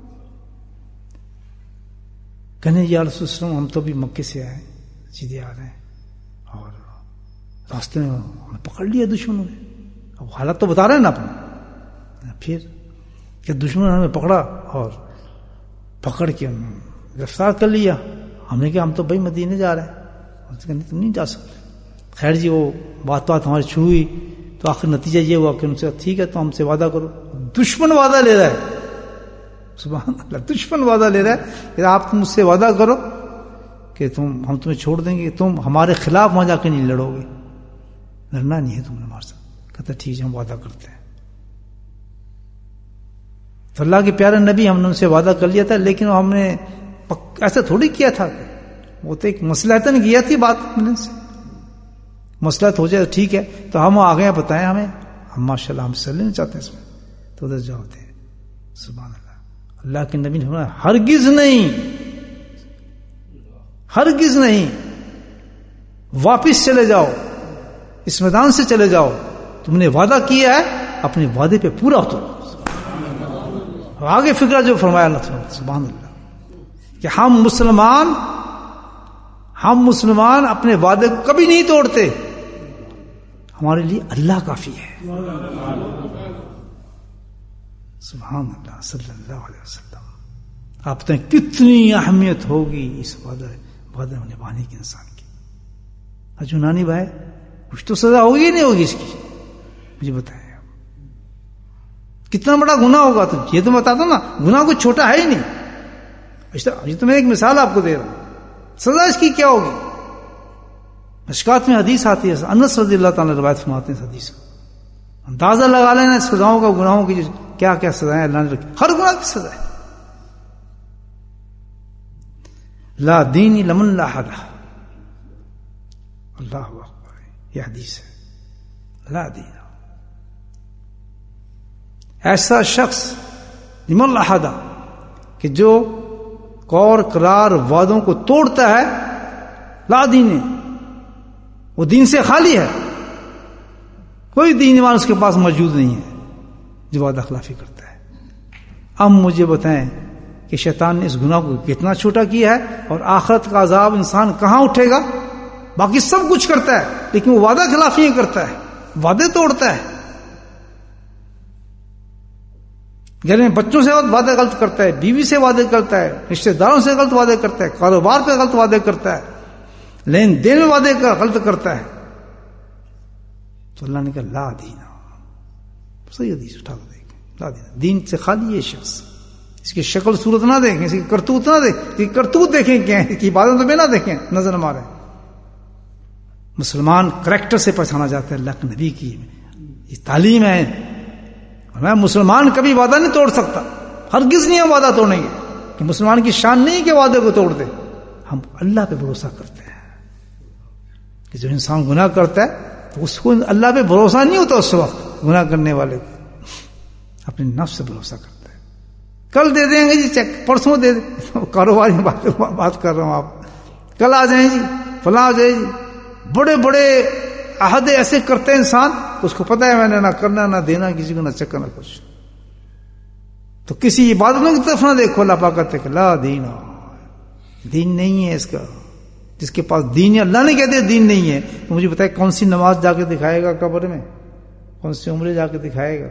کہنے یا رسول اللہ ہم تو بھی مکے سے آئے, سیدھے آ رہے ہیں, اور راستے میں ہمیں پکڑ لیا دشمنوں نے. اب حالت تو بتا رہے ہیں نا اپنا. پھر کہ دشمنوں نے ہمیں پکڑا اور پکڑ کے گرفتار کر لیا. ہم نے کہا ہم تو بھائی مدینے جا رہے ہیں. کہنے تم نہیں جا سکتے. خیر جی وہ بات ہماری شروع ہوئی, تو آخر نتیجہ یہ ہوا کہ ان سے ٹھیک ہے تو ہم سے وعدہ کرو. دشمن وعدہ لے رہا ہے, سبحان اللہ, دشمن وعدہ لے رہا ہے کہ آپ مجھ سے وعدہ کرو کہ ہم تمہیں چھوڑ دیں گے, تم ہمارے خلاف وہاں جا کے نہیں لڑو گے, لڑنا نہیں ہے تم نے ہمارے ساتھ. کہتا ٹھیک ہے ہم وعدہ کرتے ہیں. تو اللہ کے پیارے نبی, ہم نے ان سے وعدہ کر لیا تھا, لیکن ہم نے ایسا تھوڑی کیا تھا, وہ تو ایک مصلحتاً کیا تھی بات ملنے سے. مسئلہ ہو جائے ٹھیک ہے, تو ہم آ گئے, بتائیں ہمیں, ہم ماشاء اللہ ہم سے لینا چاہتے ہیں اس میں, تو ادھر جاؤ تھے. سبحان اللہ. اللہ کے نبی نے فرمایا ہرگز نہیں, ہرگز نہیں, واپس چلے جاؤ, اس میدان سے چلے جاؤ, تم نے وعدہ کیا ہے اپنے وعدے پہ پورا اترو. آگے فکرہ جو فرمایا اللہ تعالیٰ, سبحان اللہ, کہ ہم مسلمان اپنے وعدے کو کبھی نہیں توڑتے, ہمارے لیے اللہ کافی ہے. سبحان اللہ صلی اللہ علیہ وسلم. آپ بتائیں کتنی اہمیت ہوگی اس وعدہ نبھانے کی انسان کی. اجنانی بھائی کچھ تو سزا ہوگی نہیں ہوگی اس کی, مجھے بتائیں کتنا بڑا گناہ ہوگا. تو یہ تو بتاتا نا, گناہ کوئی چھوٹا ہے ہی نہیں. یہ تو میں ایک مثال آپ کو دے رہا ہوں, سزا اس کی کیا ہوگی. مشکات میں حدیث آتی ہے, انس رضی اللہ تعالیٰ روایت فرماتے ہیں اس حدیث کو. اندازہ لگا لینا سزاؤں کا, گناہوں کی کیا کیا سزائیں اللہ نے رکھی، ہر گناہ کی سزا ہے. لا دین لمن لا حدا. اللہ اکبر، یہ حدیث ہے. لا دین، ایسا شخص لمن لا حدا کہ جو قول قرار وعدوں کو توڑتا ہے، لا دین، وہ دین سے خالی ہے. کوئی دین ایمان اس کے پاس موجود نہیں ہے جو وعدہ خلافی کرتا ہے. اب مجھے بتائیں کہ شیطان نے اس گناہ کو کتنا چھوٹا کیا ہے، اور آخرت کا عذاب انسان کہاں اٹھے گا؟ باقی سب کچھ کرتا ہے لیکن وہ وعدہ خلافیاں کرتا ہے، وعدے توڑتا ہے. گھر میں بچوں سے وعدے غلط کرتا ہے، بیوی سے وعدے کرتا ہے، رشتہ داروں سے غلط وعدے کرتا ہے، کاروبار پہ غلط وعدے کرتا ہے، لین دین میں وعدے غلط کرتا ہے. تو اللہ نے کہا لا دینا. صحیح حدیث اٹھا کر دیکھیں، لا دینا، دین سے خالی یہ شخص. اس کی شکل صورت نہ دیکھیں، اس کی کرتوت نہ دیکھیں، اس کی کرتوت دیکھیں کیا ہے، اس کی عبادت میں نہ دیکھیں، نظر نہ مارے. مسلمان کریکٹر سے پہچانا جاتا ہے. اللہ کے نبی کی یہ تعلیم ہے. میں مسلمان کبھی وعدہ نہیں توڑ سکتا، ہرگز نہیں ہم وعدہ توڑیں گے، کہ مسلمان کی شان نہیں کہ وعدے کو توڑ دے. ہم اللہ پہ بھروسہ کرتے ہیں کہ جو انسان گناہ کرتا ہے تو اس کو اللہ پہ بھروسہ نہیں ہوتا. اس وقت گناہ کرنے والے کو اپنے نفس سے بھروسہ کرتا ہے. کل دے دیں گے جی چیک، پرسوں دے دیں، کاروبار کی بات کر رہا ہوں، آپ کل آ جائیں جی، فلاں آ جائے جی. بڑے بڑے عہدے ایسے کرتے ہیں انسان، اس کو پتہ ہے میں نے نہ کرنا نہ دینا کسی کو، نہ چکر نہ کچھ. تو کسی عبادتوں کی طرف نہ دیکھو. اللہ پاک کہتے کہ لا دین، دین نہیں ہے اس کا. جس کے پاس دین ہے، اللہ نے کہہ دیا دین نہیں ہے، تو مجھے بتائے کون سی نماز جا کے دکھائے گا قبر میں، کون سی عمرے جا کے دکھائے گا،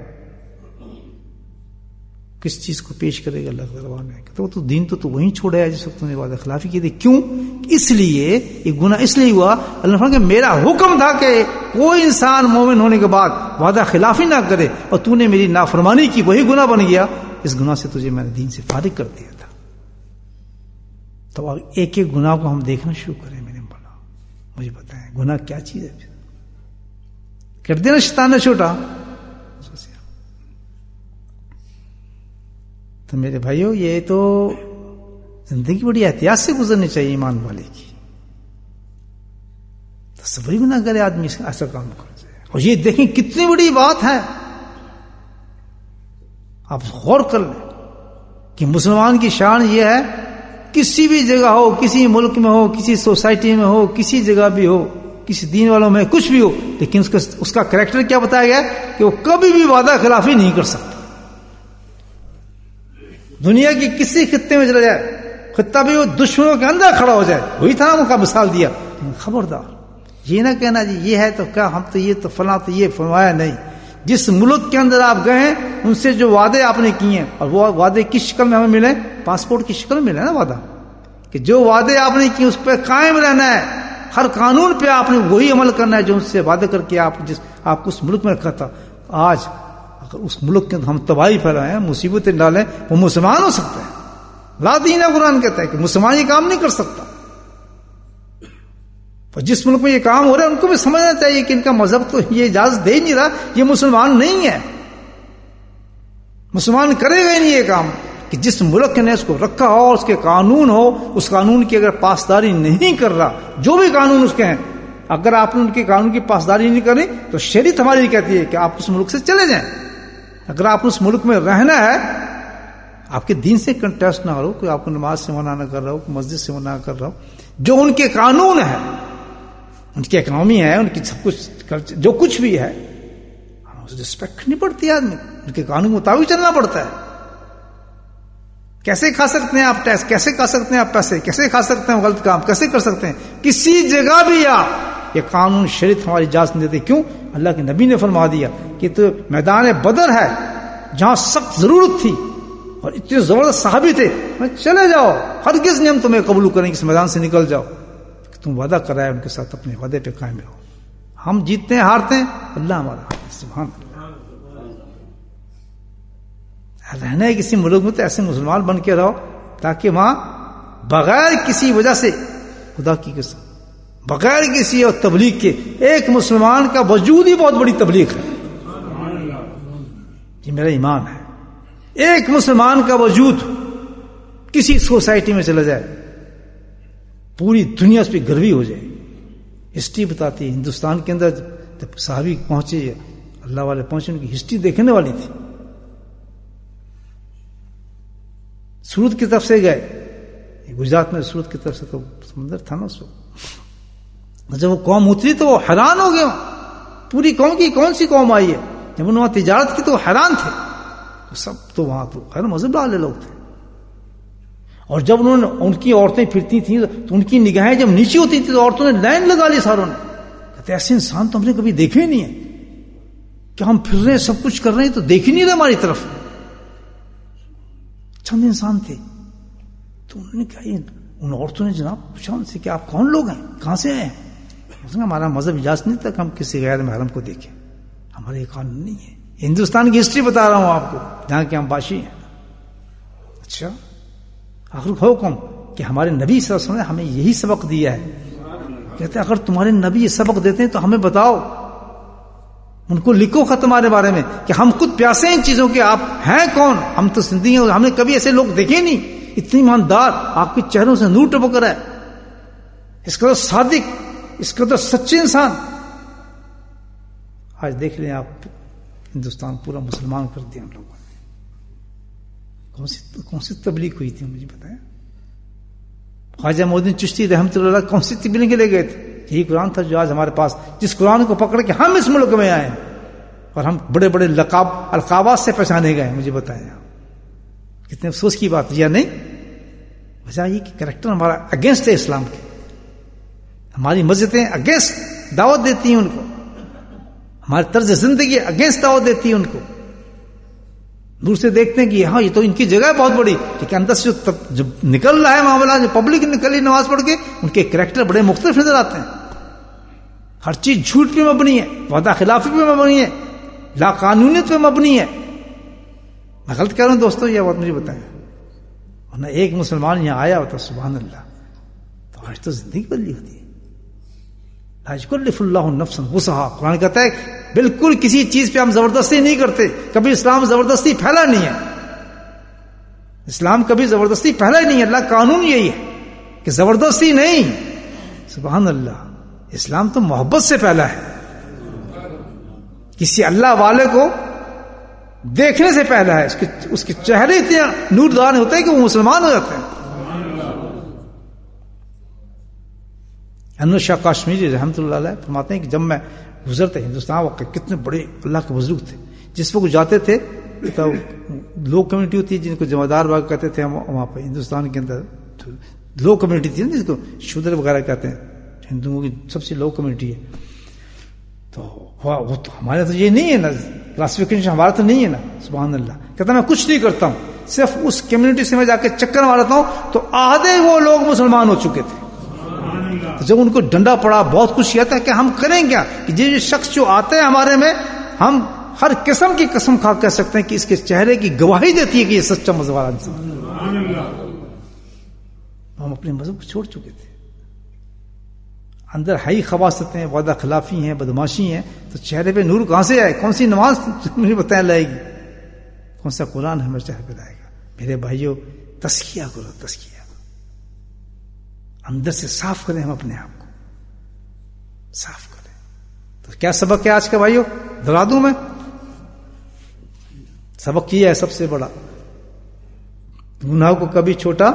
کس چیز کو پیش کرے گا اللہ کے دربار میں؟ تو دین تو وہیں چھوڑا ہے جس وقت نے وعدہ خلافی کی تھی. کیوں؟ اس لیے یہ گناہ اس لیے ہوا، اللہ نے فرمایا کہ میرا حکم تھا کہ کوئی انسان مومن ہونے کے بعد وعدہ خلافی نہ کرے، اور تو نے میری نافرمانی کی، وہی گناہ بن گیا. اس گناہ سے تجھے میں نے دین سے فارغ کر دیا تھا. تو ایک ایک گناہ کو ہم دیکھنا شروع کریں. میں نے بولا مجھے بتائیں گناہ کیا چیز ہے؟ کر دینا شیطان نے چھوٹا. تو میرے بھائیو، یہ تو زندگی بڑی احتیاط سے گزرنی چاہیے ایمان والے کی. تصور بھی نہ کرے آدمی ایسا کام کر جائے. اور یہ دیکھیں کتنی بڑی بات ہے. آپ غور کر لیں کہ مسلمان کی شان یہ ہے، کسی بھی جگہ ہو، کسی ملک میں ہو، کسی سوسائٹی میں ہو، کسی جگہ بھی ہو، کسی دین والوں میں کچھ بھی ہو، لیکن اس کا کریکٹر کیا بتایا گیا کہ وہ کبھی بھی وعدہ خلافی نہیں کر سکتا. دنیا کی کسی خطے میں چلا جائے، خطہ بھی وہ دشمنوں کے اندر کھڑا ہو جائے، وہی تھا ان کا مثال دیا. خبردار یہ نہ کہنا جی یہ ہے تو کیا ہم تو یہ تو فلاں تو یہ فرمایا نہیں. جس ملک کے اندر آپ گئے ہیں ان سے جو وعدے آپ نے کیے ہیں، اور وہ وعدے کس شکل میں ہمیں ملے؟ پاسپورٹ کی شکل میں ملے نا وعدہ، کہ جو وعدے آپ نے کیے اس پہ قائم رہنا ہے. ہر قانون پہ آپ نے وہی عمل کرنا ہے جو ان سے وعدے کر کے آپ کو اس ملک میں رکھا تھا. آج اگر اس ملک کے اندر ہم تباہی پھیلائیں، مصیبتیں ڈالیں، وہ مسلمان ہو سکتا ہے. لا دین ہے، قرآن کہتا ہے کہ مسلمان یہ کام نہیں کر سکتا. اور جس ملک میں یہ کام ہو رہا ہے ان کو بھی سمجھنا چاہیے کہ ان کا مذہب تو یہ اجازت دے ہی نہیں رہا، یہ مسلمان نہیں ہے. مسلمان کرے گا ہی نہیں یہ کام کہ جس ملک نے اس کو رکھا ہو، اس کے قانون ہو، اس قانون کی اگر پاسداری نہیں کر رہا، جو بھی قانون اس کے ہیں، اگر آپ نے ان کے قانون کی پاسداری نہیں کرنی تو شریعت ہماری کہتی ہے کہ آپ اس ملک سے چلے جائیں. اگر آپ اس ملک میں رہنا ہے، آپ کے دین سے کنٹیسٹ نہ ہو، کوئی آپ کو نماز سے منع نہ کر رہا ہو، کوئی مسجد سے منع کر رہا ہو، جو ان کے قانون ہے، ان کی اکنامی ہے، ان کی سب کچھ جو کچھ بھی ہے، اسے رسپیکٹ نہیں پڑتی آدمی، ان کے قانون کے مطابق چلنا پڑتا ہے. کیسے کھا سکتے ہیں آپ ٹیکس؟ کیسے کھا سکتے ہیں آپ پیسے؟ کیسے کھا سکتے ہیں غلط کام؟ کیسے کر سکتے ہیں؟ کسی جگہ بھی آپ یہ قانون شریعت ہماری اجازت نہیں دیتے. کیوں؟ اللہ کے نبی نے فرما دیا کہ تو میدان بدر ہے جہاں سخت ضرورت تھی اور اتنے زبردست صحابی تھے، چلے جاؤ، ہرگز نہیں ہم تمہیں قبول کریں کہ اس میدان سے نکل جاؤ. تم وعدہ کر رہا ہے ان کے ساتھ، اپنے وعدے پہ قائم رہو. ہم جیتتے ہیں ہارتے ہیں اللہ ہمارا. سبحان اللہ. رہنا ہے کسی ملک میں تو ایسے مسلمان بن کے رہو تاکہ وہاں بغیر کسی وجہ سے، خدا کی قسم، بغیر کسی اور تبلیغ کے، ایک مسلمان کا وجود ہی بہت بڑی تبلیغ ہے. یہ میرا ایمان ہے. ایک مسلمان کا وجود کسی سوسائٹی میں چلا جائے پوری دنیا اس پہ گروی ہو جائے. ہسٹری بتاتی ہے ہندوستان کے اندر جب صحابی پہنچے اللہ والے پہنچے ان کی ہسٹری دیکھنے والی تھی. سورت کی طرف سے گئے گجرات میں سورت کی طرف سے تو سمندر تھا نا اس وقت. جب وہ قوم اتری تو وہ حیران ہو گئے. پوری قوم کی کون سی قوم آئی ہے؟ جب انہوں نے تجارت کی تو حیران تھے. سب تو وہاں تو خیر مذہب والے لوگ تھے. اور جب انہوں نے ان کی عورتیں پھرتی تھیں تو ان کی نگاہیں جب نیچے ہوتی تھی تو عورتوں نے لائن لگا لی ساروں نے. کہتے ایسے انسان تو ہم نے کبھی دیکھے ہی نہیں ہے کہ ہم پھر رہے ہیں سب کچھ کر رہے ہیں تو دیکھ ہی نہیں رہے ہماری طرف. چند انسان تھے تو انہوں نے کہا ان عورتوں نے جناب پوچھا ان سے کہ آپ کون لوگ ہیں کہاں سے آئے ہیں؟ ہمارا مذہب اجازت نہیں تھا کہ ہم کسی غیر محرم کو دیکھیں. ہمارے یہ قانون نہیں ہے. ہندوستان کی ہسٹری بتا رہا ہوں آپ کو جہاں کے ہم باشی ہیں. اچھا آخر حکم کہ ہمارے نبی صلی اللہ علیہ وسلم نے ہمیں یہی سبق دیا ہے. کہتے ہیں اگر تمہارے نبی یہ سبق دیتے ہیں تو ہمیں بتاؤ, ان کو لکھو خط ہمارے بارے میں کہ ہم خود پیاسے ہیں ان چیزوں کے, آپ ہیں کون؟ ہم تو زندگی ہیں, ہم نے کبھی ایسے لوگ دیکھے نہیں, اتنی ایماندار, آپ کے چہروں سے نور ٹپک رہا ہے, اس قدر صادق, اس قدر سچے انسان. آج دیکھ لیں آپ ہندوستان پورا مسلمان کر دیا ہم لوگوں نے. کون سی تبلیغ ہوئی تھی مجھے بتایا؟ خواجہ معین چشتی رحمۃ اللہ کون سی تبلیغ کے لے گئے تھے؟ یہی قرآن تھا جو آج ہمارے پاس, جس قرآن کو پکڑ کے ہم اس ملک میں آئے ہیں اور ہم بڑے بڑے القابات سے پہچانے گئے. مجھے بتایا کتنے افسوس کی بات یا نہیں؟ وجہ یہ کہ کریکٹر ہمارا اگینسٹ ہے اسلام کے, ہماری مسجدیں اگینسٹ دعوت دیتی ہیں ان کو, ہماری طرز زندگی اگینسٹ دعوت دیتی ہے ان کو. دور سے دیکھتے ہیں کہ ہاں یہ تو ان کی جگہ ہے بہت بڑی, لیکن اندر سے جو نکل رہا ہے معاملہ, جو پبلک نکلی نماز پڑھ کے, ان کے کریکٹر بڑے مختلف نظر آتے ہیں. ہر چیز جھوٹ پہ مبنی ہے, وعدہ خلافی پہ مبنی ہے, لا قانونیت پہ مبنی ہے. میں غلط کہہ رہا ہوں دوستوں, یہ بات مجھے بتائیں. ورنہ ایک مسلمان یہاں آیا ہوتا سبحان اللہ تو آج تو زندگی بدلی ہوتی ہے. لا یکلف اللہ نفسا وسعها, قرآن کہتا ہے بالکل کسی چیز پہ ہم زبردستی نہیں کرتے. کبھی اسلام زبردستی پھیلا نہیں ہے, اسلام کبھی زبردستی پھیلا ہی نہیں ہے. اللہ قانون یہی ہے کہ زبردستی نہیں. سبحان اللہ, اسلام تو محبت سے پھیلا ہے. کسی اللہ والے کو دیکھنے سے پہلا ہے, اس کے چہرے اتنے نوردان ہوتے ہیں کہ وہ مسلمان ہو جاتے ہیں. انور شاہ کاشمیری رحمۃ اللہ علیہ فرماتے ہیں کہ جب میں گزرتے ہندوستان وقت کتنے بڑے اللہ کے بزرگ تھے, جس وقت جاتے تھے تو لوگ کمیونٹی ہوتی ہے جن کو جمعدار باغ کہتے تھے, ہم وہاں پہ ہندوستان کے اندر لوگ کمیونٹی تھی جس کو شودر وغیرہ کہتے ہیں, ہندوؤں کی سب سے لوگ کمیونٹی ہے. تو وہ تو ہمارے تو یہ نہیں ہے نا, کلاسیفیکیشن ہمارا تو نہیں ہے نا. سبحان اللہ, کہتا میں کچھ نہیں کرتا ہوں, صرف اس کمیونٹی سے میں جا کے چکر مارتا ہوں تو آدھے وہ لوگ مسلمان ہو چکے تھے. تو جب ان کو ڈنڈا پڑا بہت کچھ کیا تھا کہ ہم کریں کیا, کہ یہ شخص جو آتے ہیں ہمارے میں, ہم ہر قسم کی قسم کھا کہہ سکتے ہیں کہ اس کے چہرے کی گواہی دیتی ہے کہ یہ سچا مذہب والا انسان. ہم اپنے مذہب کو چھوڑ چکے تھے, اندر ہائی خواستیں, وعدہ خلافی ہیں, بدماشی ہیں, تو چہرے پہ نور کہاں سے آئے؟ کون سی نماز مجھے بتایا لائے گی؟ کون سا قرآن ہمیں چہرے پہ لائے گا؟ میرے بھائیوں, تزکیہ کرو, تزکیہ اندر سے صاف کریں, ہم اپنے آپ کو صاف کریں. تو کیا سبق ہے آج کا بھائیوں؟ دہرا دوں میں. سبق یہ ہے سب سے بڑا, گناہ کو کبھی چھوٹا,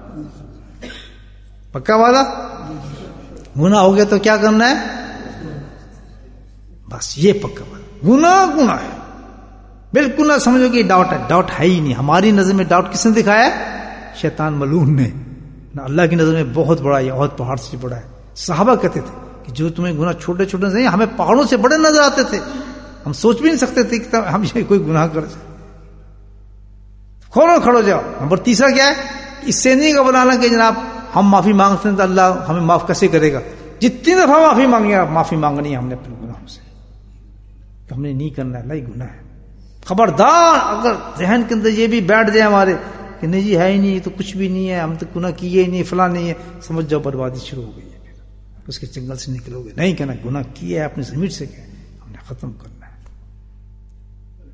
پکا والا گناہ ہو گیا تو کیا کرنا ہے؟ بس یہ پکا والا گناہ ہے. بالکل نہ سمجھو کہ ڈاؤٹ ہے, ڈاؤٹ ہے ہی نہیں. ہماری نظر میں ڈاؤٹ کس نے دکھایا ہے؟ شیطان ملعون نے. اللہ کی نظر میں بہت بڑا ہے, بہت پہاڑ سے بڑا ہے. صحابہ کہتے تھے کہ جو تمہیں گناہ چھوٹے چھوٹے نہیں, ہمیں پہاڑوں سے بڑے نظر آتے تھے, ہم سوچ بھی نہیں سکتے تھے کہ ہم یہ کوئی گناہ کر جائے. کھڑو جاؤ. نمبر تیسرا کیا ہے؟ اس سے نہیں گھبرانا کہ جناب ہم معافی مانگتے ہیں تو اللہ ہمیں معاف کیسے کرے گا. جتنی دفعہ معافی مانگی آپ, معافی مانگنی ہے ہم نے اپنے گناہوں سے, تو ہم نے نہیں کرنا ہے. اللہ ہی گناہ ہے. خبردار اگر ذہن کے اندر یہ بھی بیٹھ جائے ہمارے کہ نہیں جی ہے ہی نہیں, تو کچھ بھی نہیں ہے, ہم تو گناہ کیے ہی نہیں, فلاں نہیں ہے, سمجھ جاؤ بربادی شروع ہو گئی ہے. پھر اس کے جنگل سے نکلو گے. نہیں کہنا گناہ کیا ہے, اپنی ضمیر سے کہ ہم نے ختم کرنا ہے.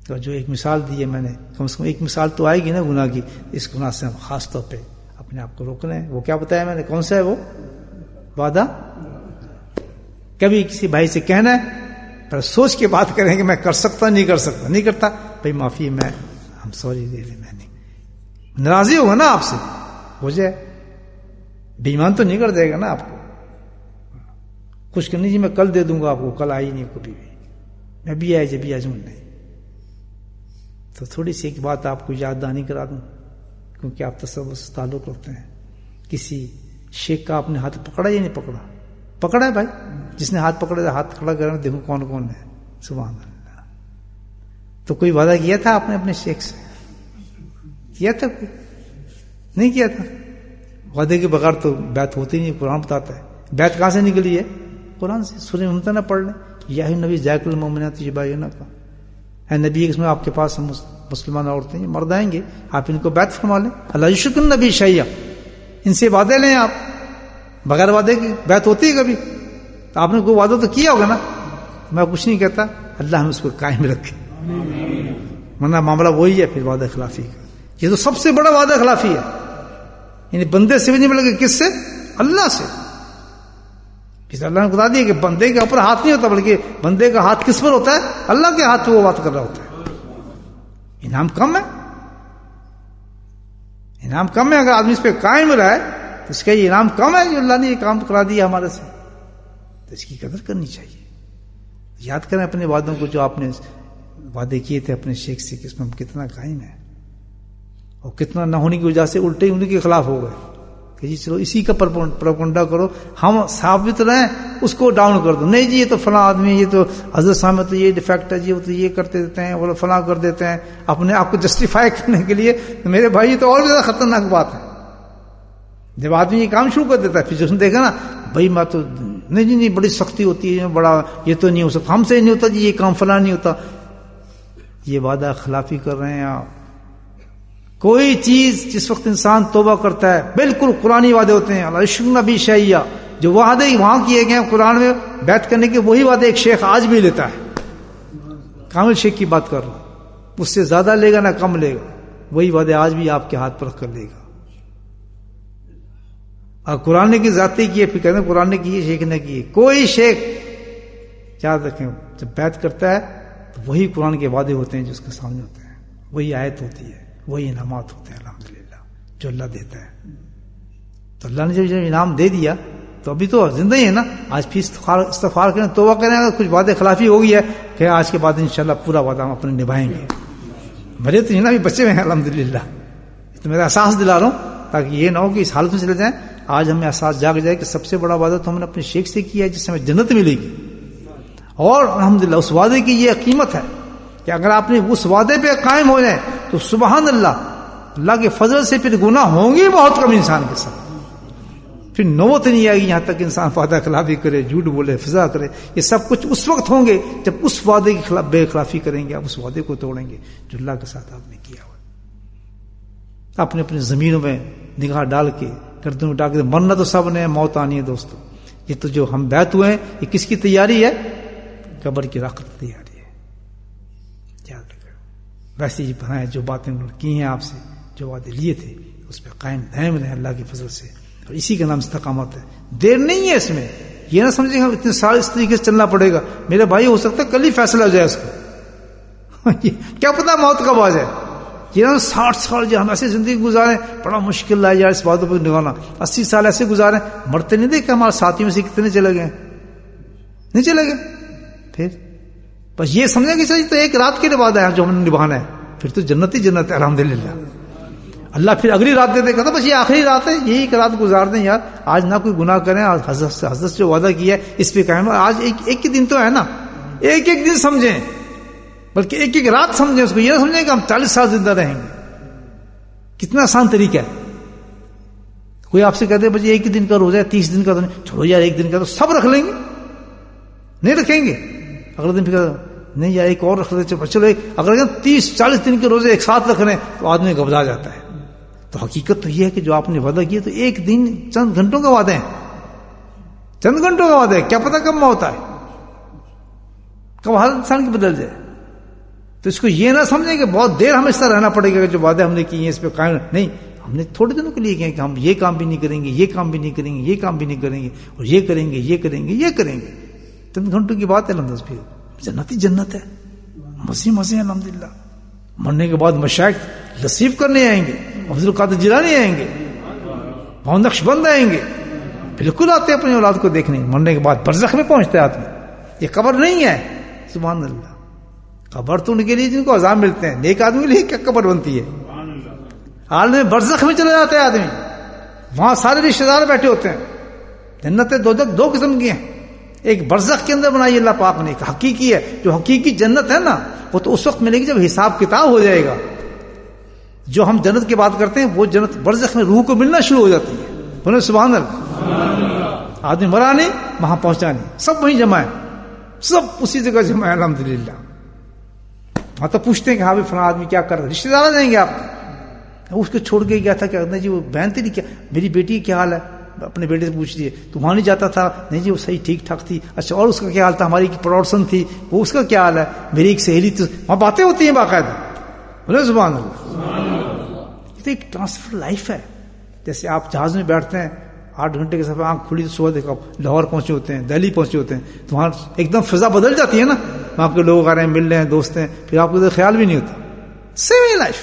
تو جو ایک مثال دی ہے میں نے، کم سے کم ایک مثال تو آئے گی نا گناہ کی، اس گناہ سے ہم خاص طور پہ اپنے آپ کو روکنا ہے۔ وہ کیا بتایا میں نے، کون سا ہے وہ وعدہ؟ کبھی کسی بھائی سے کہنا ہے، پر سوچ کے بات کریں کہ میں کر سکتا نہیں کر سکتا، نہیں کرتا بھائی معافی، میں ہم سوری دے دیں، میں نہیں، ناراضی ہوگا نا آپ سے، ہو جائے، بے ایمان تو نہیں کر دے گا نا آپ کو، کچھ کرنی جی میں کل دے دوں گا آپ کو، کل آئی نہیں کبھی بھی، میں بھی آئے جب آج نہیں، تو تھوڑی سی ایک بات آپ کو یاد دہانی کرا دوں، کیونکہ آپ تصوف سے تعلق رکھتے ہیں۔ کسی شیخ کا آپ نے ہاتھ پکڑا یا نہیں پکڑا؟ پکڑا ہے بھائی، جس نے ہاتھ پکڑا ہاتھ کھڑا کریں، دیکھو کون کون ہے، سبحان اللہ۔ تو کوئی وعدہ کیا تھا آپ نے اپنے شیخ سے؟ کیا تھا کوئی؟ نہیں کیا تھا۔ وعدے کے بغیر تو بیعت ہوتی نہیں، قرآن بتاتا ہے۔ بیعت کہاں سے نکلی ہے؟ قرآن سے۔ سورہ ممتنہ پڑھ لیں، یا نبی ذاکر المؤمنات یبایعونک کا، اے نبی اس میں آپ کے پاس مسلمان عورتیں ہیں، مرد آئیں گے، آپ ان کو بیعت فرما لیں۔ اللہ یشرک النبی شیئا، ان سے وعدے لیں آپ، بغیر وعدے کی بیعت ہوتی ہے کبھی؟ تو آپ نے کوئی وعدہ تو کیا ہوگا نا۔ میں کچھ نہیں کہتا، اللہ ہم اس کو قائم رکھے، ورنہ معاملہ وہی ہے پھر وعدہ خلافی کا۔ یہ تو سب سے بڑا وعدہ خلافی ہے، یعنی بندے سے بھی نہیں ملے گا، کس سے؟ اللہ سے۔ اللہ نے بتا دیا کہ بندے کے اوپر ہاتھ نہیں ہوتا، بلکہ بندے کا ہاتھ کس پر ہوتا ہے؟ اللہ کے ہاتھ پہ وہ بات کر رہا ہوتا ہے۔ انعام کم ہے، انعام کم ہے۔ اگر آدمی اس پہ قائم رہا ہے تو اس کا یہ انعام کم ہے جو اللہ نے یہ کام کرا دیا ہمارے سے، تو اس کی قدر کرنی چاہیے۔ یاد کریں اپنے وعدوں کو، جو آپ نے وعدے کیے تھے اپنے شیخ سے، کہ اس میں ہم کتنا قائم ہیں، اور کتنا نہ ہونے کی وجہ سے الٹے انہیں کے خلاف ہو گئے کہ جی چلو اسی کا پروپگنڈا کرو، ہم ثابت رہیں، اس کو ڈاؤن کر دو، نہیں جی یہ تو فلاں آدمی، یہ تو حضرت صاحب میں تو یہ ڈیفیکٹ ہے جی، وہ تو یہ کرتے دیتے ہیں، وہ فلاں کر دیتے ہیں، اپنے آپ کو جسٹیفائی کرنے کے لیے۔ تو میرے بھائی یہ تو اور بھی زیادہ خطرناک بات ہے۔ جب آدمی یہ کام شروع کر دیتا ہے، پھر جس نے دیکھا نا بھائی میں تو نہیں جی، نہیں بڑی سختی ہوتی ہے، بڑا یہ تو نہیں ہو سکتا، ہم سے نہیں ہوتا جی، یہ کام فلاں نہیں ہوتا، یہ وعدہ خلافی کر رہے ہیں آپ۔ کوئی چیز جس وقت انسان توبہ کرتا ہے، بالکل قرآنی وعدے ہوتے ہیں، اللہ یشرک النبی شیئا، جو وعدے وہاں کیے گئے ہیں قرآن میں بیعت کرنے کے، وہی وعدے ایک شیخ آج بھی لیتا ہے۔ کامل شیخ کی بات کر رہا ہوں، اس سے زیادہ لے گا نہ کم لے گا، وہی وعدے آج بھی آپ کے ہاتھ پر رکھ کر لے گا۔ اور قرآن نے کی ذاتی کی ہے، پھر کہتے ہیں قرآن نے کی ہے، شیخ نے کی ہے۔ کوئی شیخ، یاد رکھیں، جب بیعت کرتا ہے تو وہی قرآن کے وعدے ہوتے ہیں جو اس کے سامنے ہوتے ہیں، وہی آیت ہوتی ہے، وہی انعامات ہوتے ہیں الحمدللہ جو اللہ دیتا ہے۔ تو اللہ نے جب انعام دے دیا تو ابھی تو زندہ ہی ہے نا، آج پھر استغفار کریں، توبہ کریں، اگر کچھ وعدے خلافی ہو گئی ہے کہ آج کے بعد انشاءاللہ پورا وعدہ ہم اپنے نبھائیں گے۔ بھلے تو نا ابھی بچے ہوئے ہیں الحمدللہ، تو میرا احساس دلا رہا ہوں تاکہ یہ نہ ہو کہ اس حالت میں چلے جائیں۔ آج ہمیں احساس جاگ جائے کہ سب سے بڑا وعدہ تو ہم نے اپنے شیخ سے کیا ہے، جس سے ہمیں جنت ملے گی، اور الحمدللہ اس وعدے کی یہ قیمت ہے کہ اگر آپ نے اس وعدے پہ قائم ہو جائیں تو سبحان اللہ، اللہ کے فضل سے پھر گناہ ہوں گے بہت کم انسان کے ساتھ، پھر نوبت نہیں آئے گی یہاں تک انسان وعدہ خلافی کرے، جھوٹ بولے، فضا کرے۔ یہ سب کچھ اس وقت ہوں گے جب اس وعدے کی خلاف بے خلافی کریں گے، آپ اس وعدے کو توڑیں گے جو اللہ کے ساتھ آپ نے کیا ہوا۔ اپنے اپنے زمینوں میں نگاہ ڈال کے، گردن اٹھا کے، مرنا تو سب نے، موت آنی ہے دوستو۔ یہ تو جو ہم بیعت ہوئے ہیں، یہ کس کی تیاری ہے؟ قبر کی راحت کی تیاری ہے، یاد رکھو۔ ویسے ہی بنائے جو باتیں انہوں نے کی ہیں آپ سے، جو وعدے لیے تھے، اس پہ قائم دائم رہیں اللہ کے فضل سے، اور اسی کا نام استقامت ہے۔ دیر نہیں ہے اس میں، یہ نہ سمجھیں ہم اتنے سال اس طریقے سے چلنا پڑے گا، میرے بھائی ہو سکتا ہے کل ہی فیصلہ ہو جائے اس کا کیا پتا موت کب آ جائے۔ یہ 60 سال جو ہم ایسے زندگی گزارے، بڑا مشکل ہے یار اس باتوں پہ نبھانا۔ 80 سال ایسے گزارے، مرتے نہیں دیکھے ہمارے ساتھیوں میں سے کتنے چلے گئے؟ نہیں چلے گئے۔ پھر بس یہ سمجھیں کہ چاہیے تو ایک رات کے بعد ہے جو ہم نے نبھانا ہے، پھر تو جنت ہی جنت ہے الحمدللہ۔ اللہ پھر اگلی رات دے دے گا، بس یہ آخری رات ہے، یہی ایک رات گزار دیں یار، آج نہ کوئی گناہ کریں، آج حضرت سے جو وعدہ کیا ہے اس پہ قائم۔ آج ایک ہی دن تو ہے نا، ایک ایک دن سمجھیں، بلکہ ایک ایک رات سمجھیں اس کو، یہ نہ سمجھیں کہ ہم 40 سال زندہ رہیں گے۔ کتنا آسان طریقہ ہے۔ کوئی آپ سے کہتے بھائی ایک ہی دن کا روزہ ہے، 30 دن کا تو نہیں، چھوڑو یار ایک دن کا تو سب رکھ لیں گے، نہیں رکھیں گے۔ اگلے دن پھر نہیں یار ایک اور رکھ لیتے، چلو اگر 30-40 دن کے روزے ایک ساتھ رکھ رہے ہیں تو آدمی گھبرا جاتا ہے۔ تو حقیقت تو یہ ہے کہ جو آپ نے وعدہ کیا تو ایک دن چند گھنٹوں کا وعدہ ہے، چند گھنٹوں کا وعدہ ہے، کیا پتہ کب موت آئے، کب حالت انسان کی بدل جائے۔ تو اس کو یہ نہ سمجھیں کہ بہت دیر ہمیں اس طرح رہنا پڑے گا کہ جو وعدے ہم نے کیے ہیں اس پہ قائم نہیں. ہم نے تھوڑے دنوں کے لیے کہا کہ ہم یہ کام بھی نہیں کریں گے, یہ کام بھی نہیں کریں گے, یہ کام بھی نہیں کریں گے, اور یہ کریں گے, یہ کریں گے, یہ کریں گے. 3 گھنٹوں کی بات ہے الحمد للہ. جنت ہی جنت ہے, مسیح مسیح الحمدللہ. مرنے کے بعد مشائخ لطیف کرنے آئیں گے, عبد القادر جیلانی آئیں گے, محمد نقش بند آئیں گے, بالکل آتے ہیں اپنی اولاد کو دیکھنے. مرنے کے بعد برزخ میں پہنچتے ہیں آدمی. یہ قبر نہیں ہے. سبحان اللہ. قبر تو ان کے لیے جن کو عذاب ملتے ہیں, نیک آدمی کے لیے کیا قبر بنتی ہے؟ عالم برزخ میں چلے جاتے ہیں آدمی, وہاں سارے رشتے دار بیٹھے ہوتے ہیں. جنت دو قسم کی ہیں. ایک برزخ کے اندر بنائی اللہ پاک نے, ایک حقیقی ہے. جو حقیقی جنت ہے نا وہ تو اس وقت ملے گی جب حساب کتاب ہو جائے گا. جو ہم جنت کی بات کرتے ہیں وہ جنت برزخ میں روح کو ملنا شروع ہو جاتی ہے. بولے سبحان اللہ. آدمی مرا نہیں, وہاں پہنچا نہیں, سب وہیں جمع ہے, سب اسی جگہ جمع ہے الحمدللہ. ہاں تو پوچھتے ہیں کہ ہاں بھی فلاں آدمی کیا کر رہا ہے, رشتے دار جائیں گے آپ. اس کو چھوڑ کے گیا تھا کہ جی وہ بہن تیری کیا, میری بیٹی کیا حال ہے, اپنے بیٹے سے پوچھ لیے. تو وہاں نہیں جاتا تھا, نہیں جی وہ صحیح ٹھیک ٹھاک تھی. اچھا اور اس کا کیا حال تھا, ہماری پروڈکشن تھی وہ, اس کا کیا حال ہے, میری ایک سہیلی تھی. وہاں باتیں ہوتی ہیں باقاعدہ. بولے سبحان اللہ. تو ایک ٹرانسفر لائف ہے. جیسے آپ جہاز میں بیٹھتے ہیں, 8 گھنٹے کے سفر, آنکھ کھلی تو صبح دیکھو لاہور پہنچے ہوتے ہیں, دہلی پہنچے ہوتے ہیں, تو وہاں ایک دم فضا بدل جاتی ہے نا. وہاں کے لوگ آ رہے ہیں, مل رہے ہیں, دوست ہیں, پھر آپ کو ادھر خیال بھی نہیں ہوتا. Same life.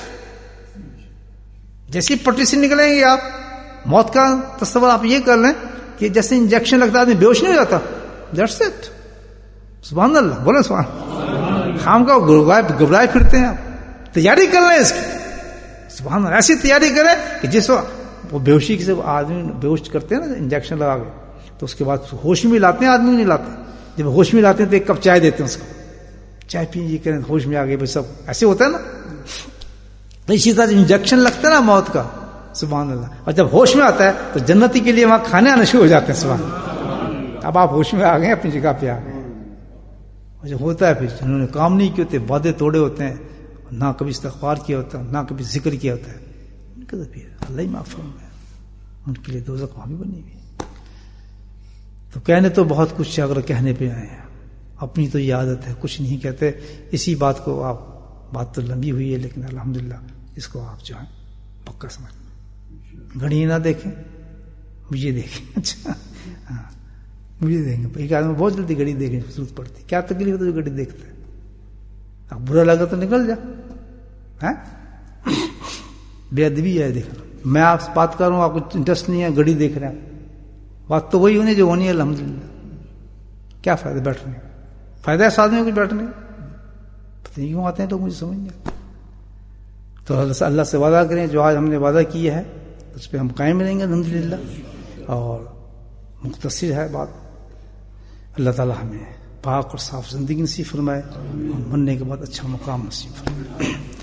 جیسی پٹی سے نکلیں گے آپ, موت کا تصور آپ یہ کر لیں کہ جیسے انجیکشن لگتا ہے آدمی بے ہوش نہیں ہو جاتا. That's it. سبحان اللہ. بولے سبحان اللہ. خام کا گھبرائے پھرتے ہیں آپ. تیاری کر لیں اس کی. سبحان اللہ. ایسی تیاری کریں کہ جس وقت وہ بے ہوشی سے آدمی بے ہوش کرتے ہیں نا انجیکشن لگا کے, تو اس کے بعد ہوش میں لاتے ہیں, آدمی نہیں لاتے. جب ہوش میں لاتے ہیں تو ایک کپ چائے دیتے ہیں اس کو, چائے پی, یہ کریں, ہوش میں آ گئے. سب ایسے ہوتا ہے نا. تو اسی طرح انجیکشن لگتا ہے نا موت کا. سبحان اللہ. اور جب ہوش میں آتا ہے تو جنتی کے لیے وہاں کھانے آنا شروع ہو جاتے ہیں. سبحان اللہ. اب آپ ہوش میں آ گئے, اپنی جگہ پہ آ گئے. اور جب ہوتا ہے پھر جنہوں نے کام نہیں کیے ہوتے, وعدے توڑے ہوتے ہیں, نہ کبھی استغفار کیا ہوتا ہے, نہ کبھی ذکر کیا ہوتا ہے, ان کا تو پھر اللہ ہی معاف فرمائے. ان کے لیے دوزخ وہاں بھی بنی ہوئی. تو کہنے تو بہت کچھ ہے, اگر کہنے پہ آئے ہیں. اپنی تو یہ عادت ہے, کچھ نہیں کہتے. اسی بات کو آپ, بات تو لمبی ہوئی ہے لیکن الحمدللہ اس کو آپ جو ہے پکا سمجھ. گھڑی نہ دیکھیں, مجھے دیکھیں. اچھا ہاں, مجھے دیکھیں. ایک آدمی بہت جلدی گھڑی دیکھنے کی ضرورت پڑتی. کیا تکلیف ہوتی ہے جو گھڑی دیکھتے ہیں؟ اب برا لگا تو نکل جا. بے ادبی ہے دیکھنا. میں آپ سے بات کر رہا ہوں, آپ کو انٹرسٹ نہیں ہے, گھڑی دیکھ رہے ہیں. بات تو وہی ہونی جو ہونی ہے الحمدللہ. کیا فائدہ بیٹھنے کا؟ فائدہ ہے آدمی کو بیٹھنے کا؟ پتہ نہیں کیوں آتے ہیں تو مجھے سمجھ نہیں آتا. تو اللہ سے وعدہ کریں, جو آج ہم نے وعدہ کیا ہے اس پہ ہم قائم رہیں گے الحمدللہ. اور مختصر ہے بات. اللہ تعالی ہمیں پاک اور صاف زندگی نصیب فرمائے, اور مرنے کے بعد اچھا مقام نصیب فرمائے.